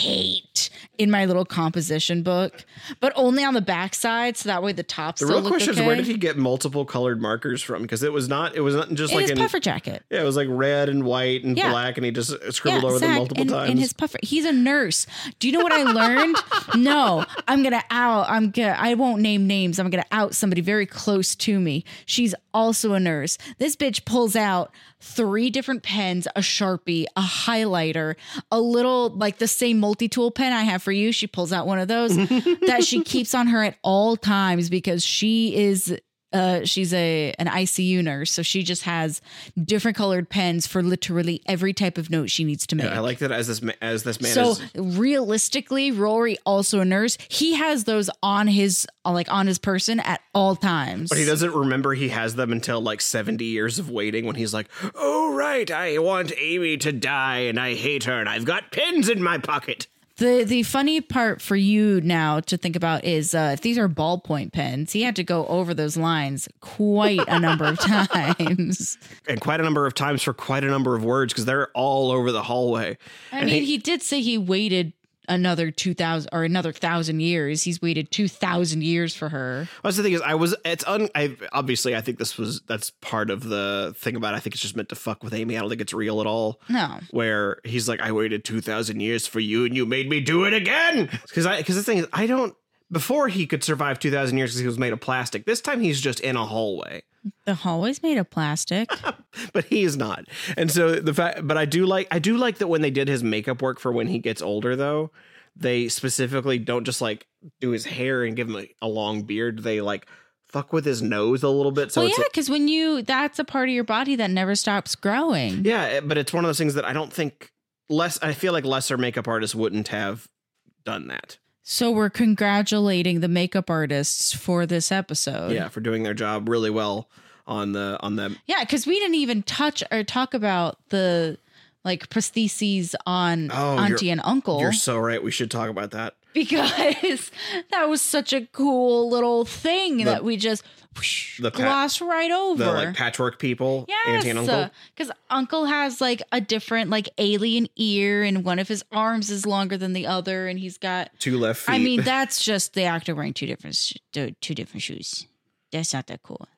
hate in my little composition book, but only on the backside, so that way the top. The still real looked question okay. is, where did he get multiple colored markers from? Because it was not, it was not just in like his in puffer jacket. Yeah, it was like red and white and Yeah. black, and he just scribbled over Zach, them multiple in, times. in his puffer. He's a nurse. Do you know what I learned? No, I'm gonna out. I'm gonna. I won't name names. I'm gonna out somebody very close to me. She's also a nurse. This bitch pulls out three different pens, a Sharpie, a highlighter, a little like the same multi-tool pen I have for you. She pulls out one of those that she keeps on her at all times because she is uh she's a an I C U nurse, so she just has different colored pens for literally every type of note she needs to make. Yeah, I like that as this ma- as this man So is. realistically, Rory, also a nurse, he has those on his like on his person at all times. But he doesn't remember he has them until like seventy years of waiting when he's like, oh, right, I want Amy to die and I hate her and I've got pens in my pocket. The the funny part for you now to think about is uh, if these are ballpoint pens, he had to go over those lines quite a number of times. And quite a number of times for quite a number of words because they're all over the hallway. I And mean, he, he did say he waited another two thousand or another thousand years. He's waited two thousand years for her. Well, the thing is, I was, it's un, I obviously, I think this was, that's part of the thing about it. I think it's just meant to fuck with Amy. I don't think it's real at all. No. Where he's like, I waited two thousand years for you and you made me do it again. Because I, because the thing is, I don't, before he could survive two thousand years because he was made of plastic, this time he's just in a hallway. The hallway's made of plastic. But he is not. And so the fact, but I do like, I do like that when they did his makeup work for when he gets older, though, they specifically don't just like do his hair and give him a, a long beard. They like fuck with his nose a little bit. So well, it's yeah, like, because when you, that's a part of your body that never stops growing. yeah, but it's one of those things that I don't think less, I feel like lesser makeup artists wouldn't have done that. So we're congratulating the makeup artists for this episode. Yeah, for doing their job really well on the on them. Yeah, because we didn't even touch or talk about the like prostheses on Oh, auntie you're- and uncle You're so right. We should talk about that. because that was such a cool little thing The- that we just whoosh, the pa- gloss right over. The like patchwork people, Yes, auntie and uncle. because Uncle has like a different like alien ear, and one of his arms is longer than the other, and he's got. Two left feet. I mean, that's just the actor wearing two different sh- two two different shoes. That's not that cool.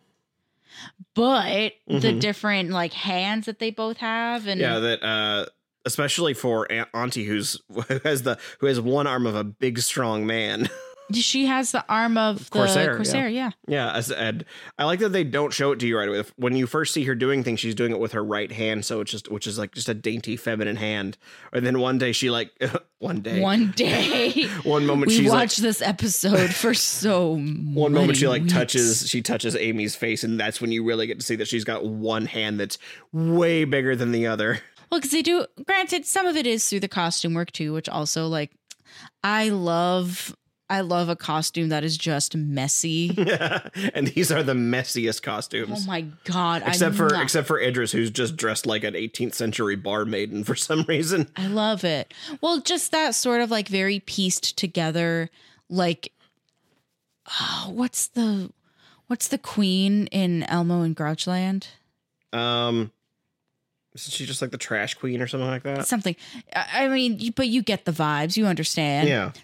But the Mhm. different like hands that they both have, and yeah, that uh especially for Aunt Auntie, who's who has the who has one arm of a big strong man. she has the arm of the Corsair, Corsair. Yeah. Yeah, as and I like that they don't show it to you right away. When you first see her doing things, she's doing it with her right hand, so it's just which is like just a dainty feminine hand. And then one day she like one day One day, one moment we she's watched like this episode for so one moment she like touches she touches Amy's face, and that's when you really get to see that she's got one hand that's way bigger than the other. Well, because they do. Granted, some of it is through the costume work too, which also like I love. I love a costume that is just messy. And these are the messiest costumes. Oh my god! Except I'm for not- except for Idris, who's just dressed like an eighteenth century bar maiden for some reason. I love it. Well, just that sort of like very pieced together, like oh, what's the what's the queen in Elmo and Grouchland? Um, isn't she just like the trash queen or something like that? Something. I I mean, you- but you get the vibes. You understand. Yeah.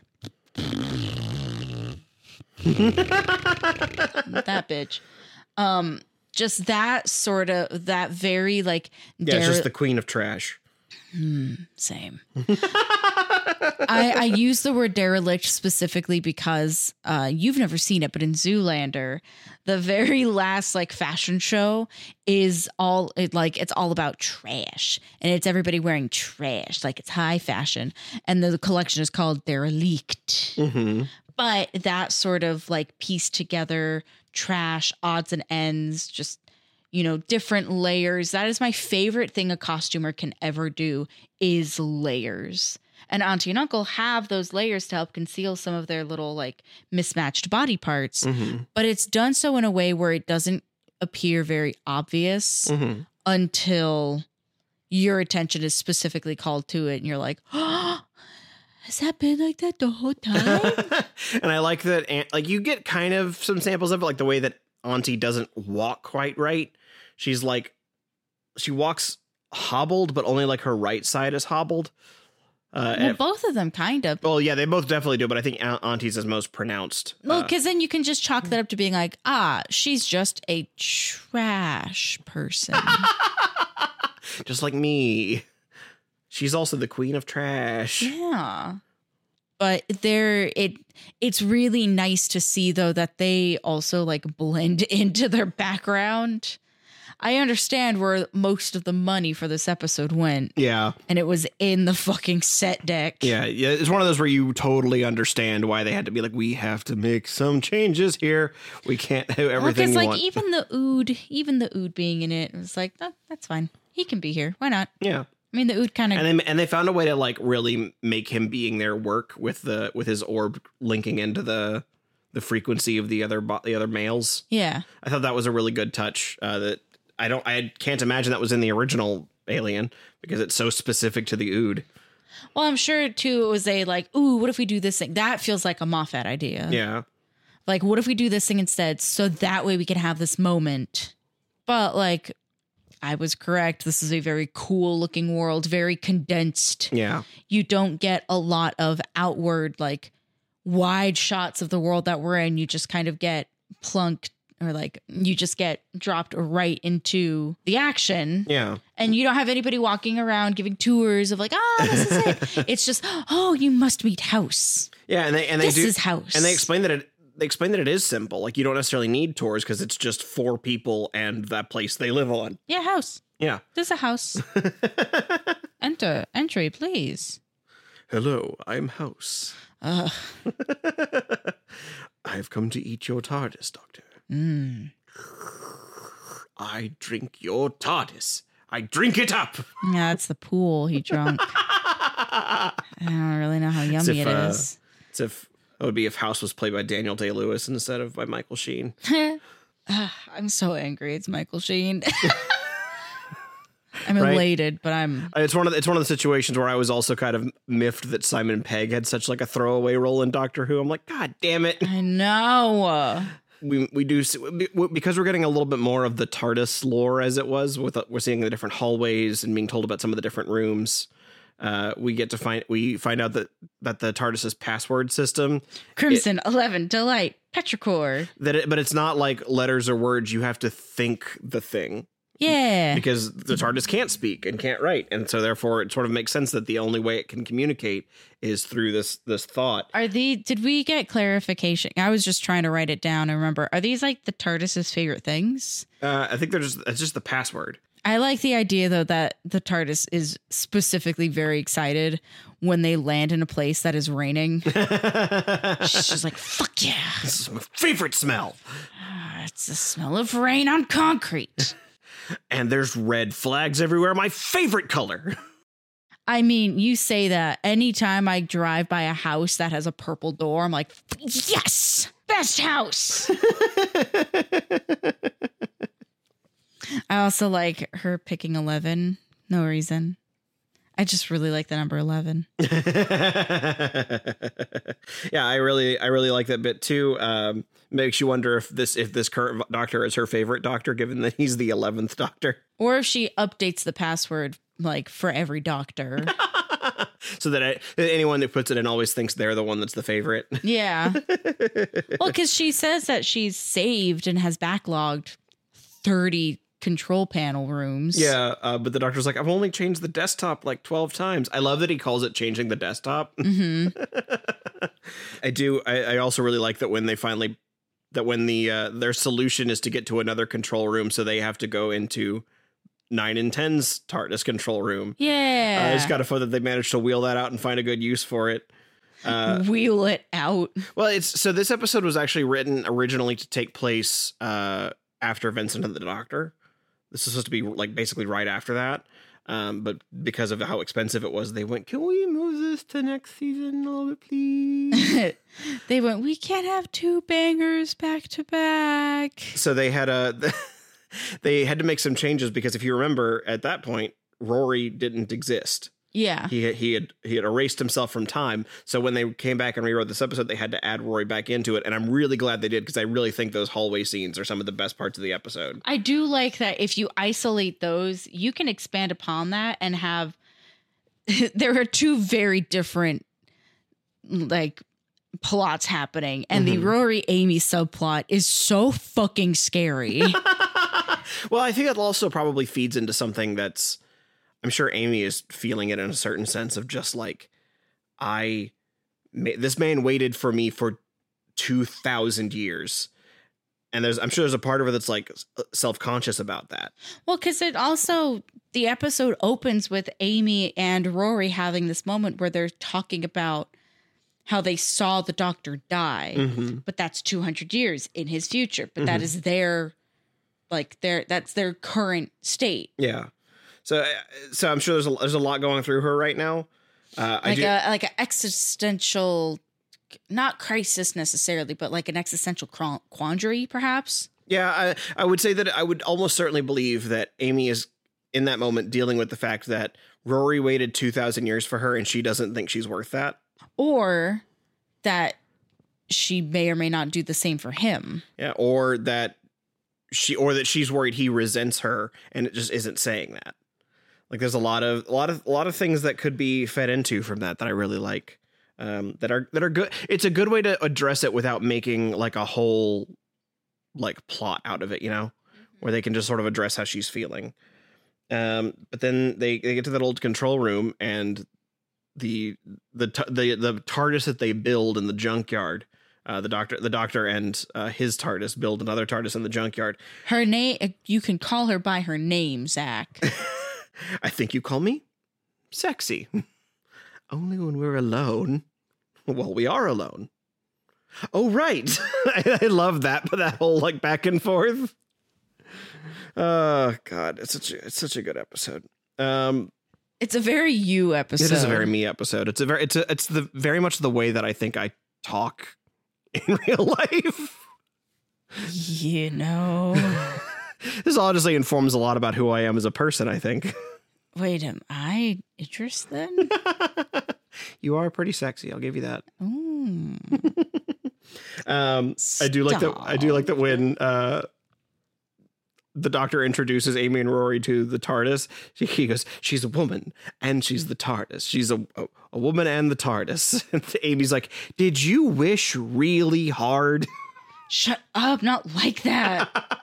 That bitch. Um, just that sort of that very like Yeah, it's dere- just the queen of trash. same. I, I use the word derelict specifically because uh, you've never seen it, but in Zoolander, the very last like fashion show is all it like it's all about trash, and it's everybody wearing trash, like it's high fashion, and the collection is called Derelict. Mm-hmm. But that sort of like pieced together trash, odds and ends, just, you know, different layers. That is my favorite thing a costumer can ever do is layers. And Auntie and Uncle have those layers to help conceal some of their little like mismatched body parts. Mm-hmm. But it's done so in a way where it doesn't appear very obvious Mm-hmm. until your attention is specifically called to it. And you're like, oh, has that been like that the whole time? And I like that, Aunt- like you get kind of some samples of it, like the way that Auntie doesn't walk quite right. She's like, she walks hobbled, but only like her right side is hobbled. Uh, Well, and- both of them kind of. well, yeah, they both definitely do, but I think Aunt- Auntie's is most pronounced. Well, Uh, because then you can just chalk that up to being like, ah, she's just a trash person. just like me. She's also the queen of trash. Yeah. But there it it's really nice to see though that they also like blend into their background. I understand where most of the money for this episode went, Yeah. and it was in the fucking set deck. Yeah, yeah, it's one of those where you totally understand why they had to be like, we have to make some changes here. We can't have everything Because we like want. even the Ood, even the Ood being in it, it was like, oh, that's fine. He can be here. Why not? Yeah, I mean, the Ood kind of. and they and they found a way to like really make him being there work with the with his orb linking into the the frequency of the other bo- the other males. Yeah. I thought that was a really good touch. Uh, that I don't I can't imagine that was in the original Alien because it's so specific to the Ood. Well, I'm sure too. It was a like, ooh, what if we do this thing? That feels like a Moffat idea. Yeah, Like, what if we do this thing instead? So that way we can have this moment. But like, I was correct. This is a very cool looking world, very condensed. yeah, You don't get a lot of outward, like wide shots of the world that we're in. You just kind of get plunked or like you just get dropped right into the action. yeah. And you don't have anybody walking around giving tours of like, oh, this is it. It's just, oh, you must meet House. Yeah, and they and they This do, is House. and they explain that it they explain that it is simple. Like you don't necessarily need tours because it's just four people and that place they live on. Yeah, House. Yeah. There's a house. Enter. Entry, please. Hello, I'm House. Ugh. I've come to eat your TARDIS, Doctor. Mm. I drink your TARDIS. I drink it up. Yeah, that's the pool he drunk. I don't really know how As yummy if, it uh, is. It's if it would be if House was played by Daniel Day-Lewis instead of by Michael Sheen. Ugh, I'm so angry. It's Michael Sheen. I'm Right? elated, but I'm. It's one of the, it's one of the situations where I was also kind of miffed that Simon Pegg had such like a throwaway role in Doctor Who. I'm like, God damn it. I know. We we do see- because we're getting a little bit more of the TARDIS lore as it was. With we're seeing the different hallways and being told about some of the different rooms. Uh, we get to find we find out that that the TARDIS's password system Crimson, eleven, Delight, Petrichor. that it, but it's not like letters or words. You have to think the thing. Yeah. Because the TARDIS can't speak and can't write, and so therefore it sort of makes sense that the only way it can communicate is through this this thought. Are the did we get clarification? I was just trying to write it down and remember. Are these like the TARDIS's favorite things? Uh, I think they're just it's just the password. I like the idea though that the TARDIS is specifically very excited when they land in a place that is raining. She's just like, "Fuck yeah!" This is my favorite smell. Ah, it's the smell of rain on concrete. And there's red flags everywhere. My favorite color. I mean, you say that anytime I drive by a house that has a purple door, I'm like, yes, best house. I also like her picking eleven. No reason. I just really like the number eleven. Yeah, I really, I really like that bit too. Um, makes you wonder if this, if this current Doctor is her favorite Doctor, given that he's the eleventh Doctor. Or if she updates the password like for every doctor. So that, I, that anyone that puts it in always thinks they're the one that's the favorite. Yeah. Well, because she says that she's saved and has backlogged thirty control panel rooms. Yeah, uh, but the Doctor's like, I've only changed the desktop like twelve times. I love that he calls it changing the desktop. Mm-hmm. I do. I, I also really like that when they finally, that when the uh, their solution is to get to another control room, so they have to go into nine and ten's TARDIS control room. Yeah. Uh, I just got to feel that they managed to wheel that out and find a good use for it. Uh, Wheel it out. well, it's so this episode was actually written originally to take place uh, after Vincent and the Doctor. This is supposed to be like basically right after that. Um, but because of how expensive it was, they went, can we move this to next season a little bit, please? They went, we can't have two bangers back to back. So they had a, they had to make some changes because if you remember at that point, Rory didn't exist. Yeah. He he had he had erased himself from time. So when they came back and rewrote this episode, they had to add Rory back into it. And I'm really glad they did because I really think those hallway scenes are some of the best parts of the episode. I do like that if you isolate those, you can expand upon that and have there are two very different like plots happening. And mm-hmm. the Rory Amy subplot is so fucking scary. Well, I think that also probably feeds into something that's I'm sure Amy is feeling it in a certain sense of just like, I, this man waited for me for two thousand years. And there's, I'm sure there's a part of her that's like self-conscious about that. Well, because it also, the episode opens with Amy and Rory having this moment where they're talking about how they saw the Doctor die, mm-hmm. but that's two hundred years in his future. But mm-hmm. that is their, like their, that's their current state. Yeah. So, so I'm sure there's a there's a lot going through her right now. Uh, like I do, a like an existential, not crisis necessarily, but like an existential quandary, perhaps. Yeah, I I would say that I would almost certainly believe that Amy is in that moment dealing with the fact that Rory waited two thousand years for her, and she doesn't think she's worth that, or that she may or may not do the same for him. Yeah, or that she or that she's worried he resents her, and it just isn't saying that. Like there's a lot of a lot of a lot of things that could be fed into from that that I really like. Um, that are that are good. It's a good way to address it without making like a whole like plot out of it, you know, mm-hmm. where they can just sort of address how she's feeling. Um, but then they, they get to that old control room and the the the the TARDIS that they build in the junkyard. Uh, the doctor, the doctor, and uh, his TARDIS build another TARDIS in the junkyard. Her name, you can call her by her name, Zach. I think you call me sexy. Only when we're alone. Well, we are alone. Oh, right. I, I love that, but that whole like back and forth. Oh God, it's such a, it's such a good episode. Um, it's a very you episode. It is a very me episode. It's a very it's a, it's the very much the way that I think I talk in real life. You know. This honestly informs a lot about who I am as a person, I think. Wait, am I Idris then? You are pretty sexy, I'll give you that. Mm. um, I do like that. I do like that when uh, the Doctor introduces Amy and Rory to the TARDIS. He goes, "She's a woman, and she's the TARDIS. She's a a, a woman and the TARDIS." And Amy's like, "Did you wish really hard?" Shut up! Not like that.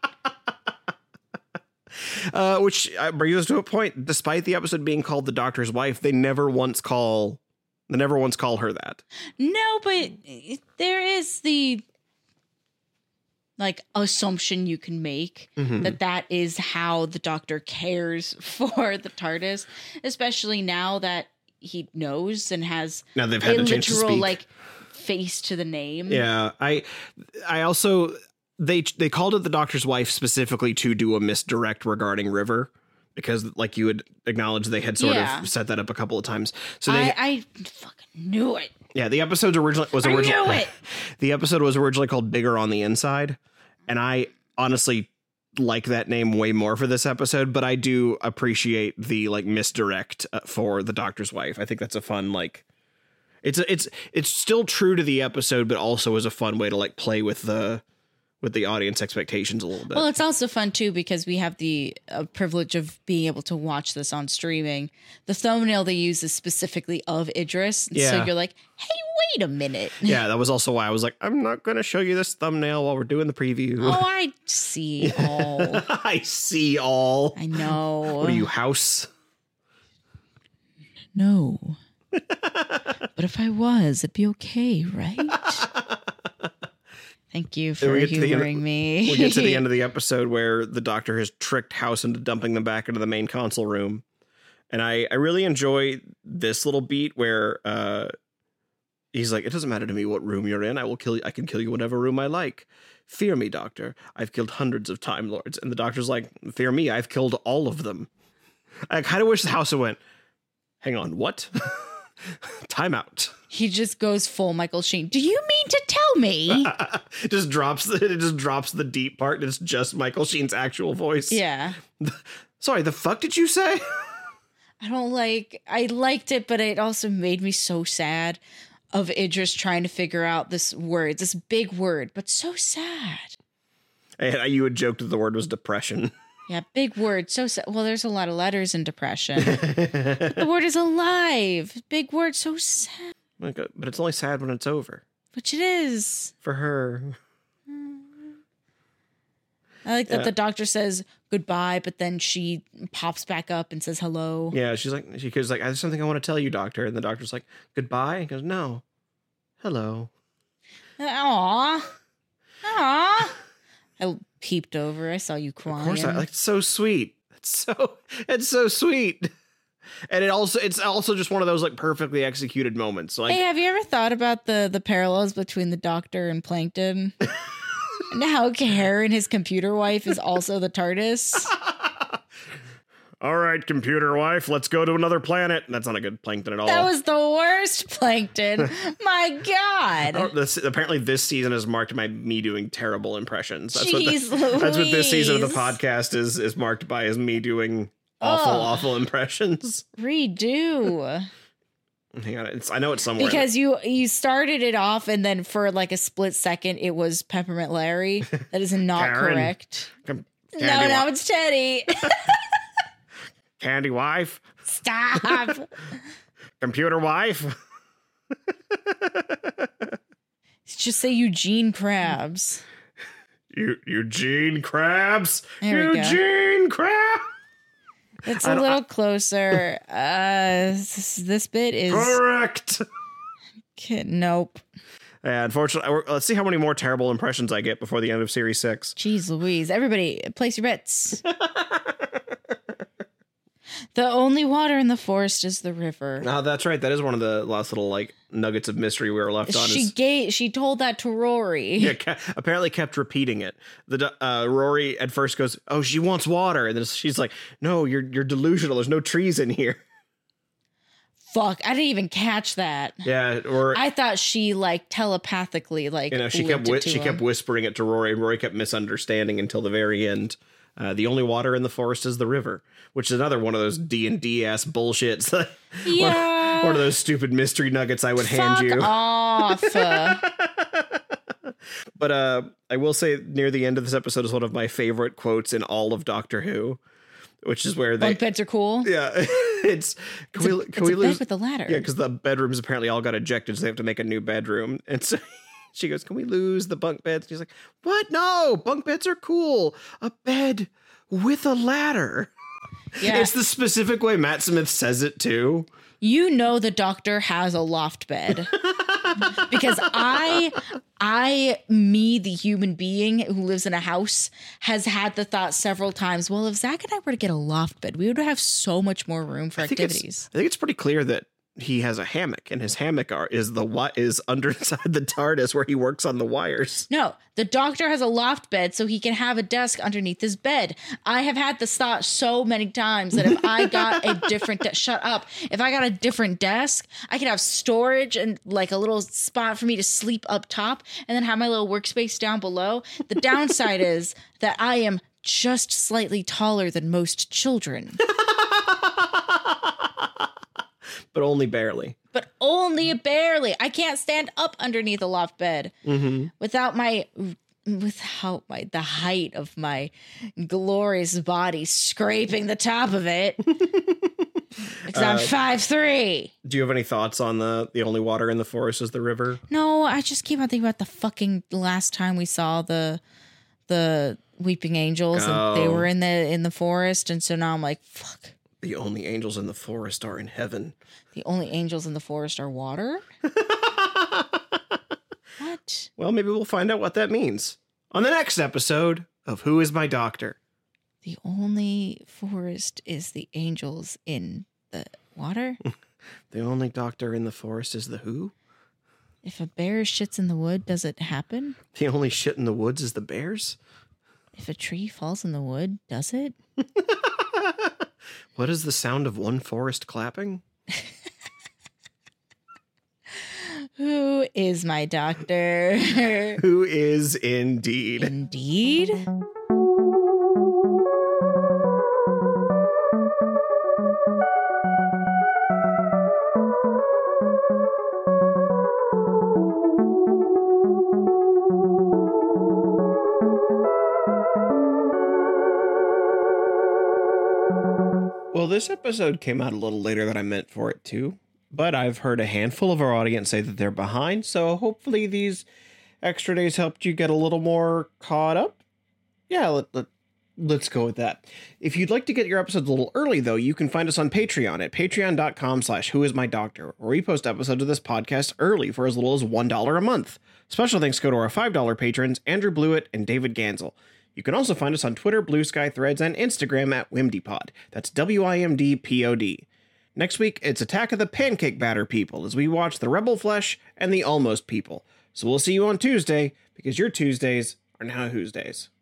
Uh, which brings us to a point. Despite the episode being called "The Doctor's Wife," they never once call, they never once call her that. No, but there is the like assumption you can make mm-hmm. that that is how the Doctor cares for the TARDIS, especially now that he knows and has now they've had a a chance literal to speak. like face to the name. Yeah, I, I also. They they called it The Doctor's Wife specifically to do a misdirect regarding River, because like you had acknowledged they had sort yeah. of set that up a couple of times. So they, I, I fucking knew it. Yeah, the episode originally was originally. I knew it. The episode was originally called Bigger on the Inside, and I honestly like that name way more for this episode. But I do appreciate the like misdirect uh, for The Doctor's Wife. I think that's a fun like. It's a, it's it's still true to the episode, but also is a fun way to like play with the. with the audience expectations a little bit. Well, it's also fun too because we have the uh, privilege of being able to watch this on streaming. The thumbnail they use is specifically of Idris. Yeah. So you're like, hey, wait a minute. Yeah, that was also why I was like, I'm not going to show you this thumbnail while we're doing the preview. Oh, I see all. I see all. I know. What are you, House? No. But if I was, it'd be okay, right? Thank you for humoring of, me. We get to the end of the episode where the Doctor has tricked House into dumping them back into the main console room. And I, I really enjoy this little beat where uh, he's like, it doesn't matter to me what room you're in. I will kill you. I can kill you whatever room I like. Fear me, doctor. I've killed hundreds of Time Lords. And the doctor's like, fear me. I've killed all of them. I kind of wish the house went, hang on, what? Time out. He just goes full Michael Sheen. Do you mean to tell me? it just drops the, it just drops the deep part. And it's just Michael Sheen's actual voice. Yeah. Sorry, the fuck did you say? I don't like, I liked it, but it also made me so sad of Idris trying to figure out this word, this big word, but so sad. And you had joked that the word was depression. Yeah, big word. So sad. Well, there's a lot of letters in depression. The word is alive. Big word, so sad. But it's only sad when it's over. Which it is. For her. I like that Yeah. the doctor says goodbye, but then she pops back up and says hello. Yeah, she's like, she goes like, I have something I want to tell you, doctor. And the doctor's like, goodbye. He goes, no. Hello. Aw. Aw. I peeped over. I saw you crying. Of course, I, like, it's so sweet. It's so, it's so sweet. And it also, it's also just one of those like perfectly executed moments. Like, Hey, have you ever thought about the the parallels between the doctor and Plankton? And how Karen, his computer wife, is also the TARDIS? all right, computer wife, let's go to another planet. That's not a good Plankton at all. That was the worst Plankton. My God. Oh, this, apparently this season is marked by me doing terrible impressions. That's, Jeez what, the, that's what this season of the Louise. podcast is is marked by, is me doing awful, Ugh. awful impressions. Redo. Hang on, it's, I know it's somewhere. Because you you started it off and then for like a split second it was Peppermint Larry. That is not Karen. correct. Com- No, Candy now wi- it's Teddy. Candy wife, Stop. computer wife. Just say Eugene Krabs. Eu- Eugene Krabs. There we go. Eugene Krabs. It's I a don't- little closer. Uh, this, this bit is Correct. nope. Yeah, unfortunately, we're- let's see how many more terrible impressions I get before the end of series six. Jeez Louise. Everybody, place your bets. The only water in the forest is the river. Oh, that's right. That is one of the last little like nuggets of mystery we were left on. She is, gave. She told that to Rory. yeah, ca- apparently kept repeating it. The do- uh, Rory at first goes, "Oh, she wants water," and then she's like, "No, you're you're delusional. There's no trees in here." Fuck, I didn't even catch that. Yeah, or I thought she like telepathically like you know, she linked kept it whi- to she him. kept whispering it to Rory, and Rory kept misunderstanding until the very end. Uh, the only water in the forest is the river, which is another one of those D and D ass bullshits. one, Yeah. one of those stupid mystery nuggets I would Fuck hand you. off. But uh, I will say near the end of this episode is one of my favorite quotes in all of Doctor Who, which is where they Bunk beds are cool. yeah, it's can It's a, we it's can we a lose bed with a ladder. yeah, because the bedrooms apparently all got ejected, so they have to make a new bedroom, and so. She goes, can we lose the bunk beds? She's like, what? No, bunk beds are cool. A bed with a ladder. Yeah. It's the specific way Matt Smith says it, too. You know the doctor has a loft bed. Because I, I, me, the human being who lives in a house, has had the thought several times, well, if Zach and I were to get a loft bed, we would have so much more room for I think activities. It's, I think it's pretty clear that he has a hammock, and his hammock are, is the what is underside the TARDIS where he works on the wires. No, the doctor has a loft bed so he can have a desk underneath his bed. I have had this thought so many times that if I got a different de- shut up, if I got a different desk, I could have storage and like a little spot for me to sleep up top and then have my little workspace down below. The downside is that I am just slightly taller than most children. But only barely. But only barely. I can't stand up underneath a loft bed Mm-hmm. without my without my the height of my glorious body scraping the top of it. Because I'm Uh, five three. Do you have any thoughts on the the only water in the forest is the river? No, I just keep on thinking about the fucking last time we saw the the weeping angels and they Oh. were in the in the forest, and so now I'm like, fuck. The only angels in the forest are in heaven. The only angels in the forest are water? What? Well, maybe we'll find out what that means on the next episode of Who Is My Doctor? The only forest is the angels in the water? The only doctor in the forest is the who? If a bear shits in the wood, does it happen? The only shit in the woods is the bears? If a tree falls in the wood, does it? What is the sound of one forest clapping? Who is my doctor? Who is indeed. Indeed? Well, this episode came out a little later than I meant for it to, but I've heard a handful of our audience say that they're behind, so hopefully these extra days helped you get a little more caught up. Yeah, let, let, let's go with that. If you'd like to get your episodes a little early, though, you can find us on Patreon at patreon.com slash whoismydoctor, where we post episodes of this podcast early for as little as one dollar a month. Special thanks go to our five dollar patrons, Andrew Blewett and David Gansel. You can also find us on Twitter, Blue Sky Threads, and Instagram at WimDpod. That's W I M D P O D. Next week, it's Attack of the Pancake Batter People as we watch The Rebel Flesh and The Almost People. So we'll see you on Tuesday, because your Tuesdays are now Who's Days.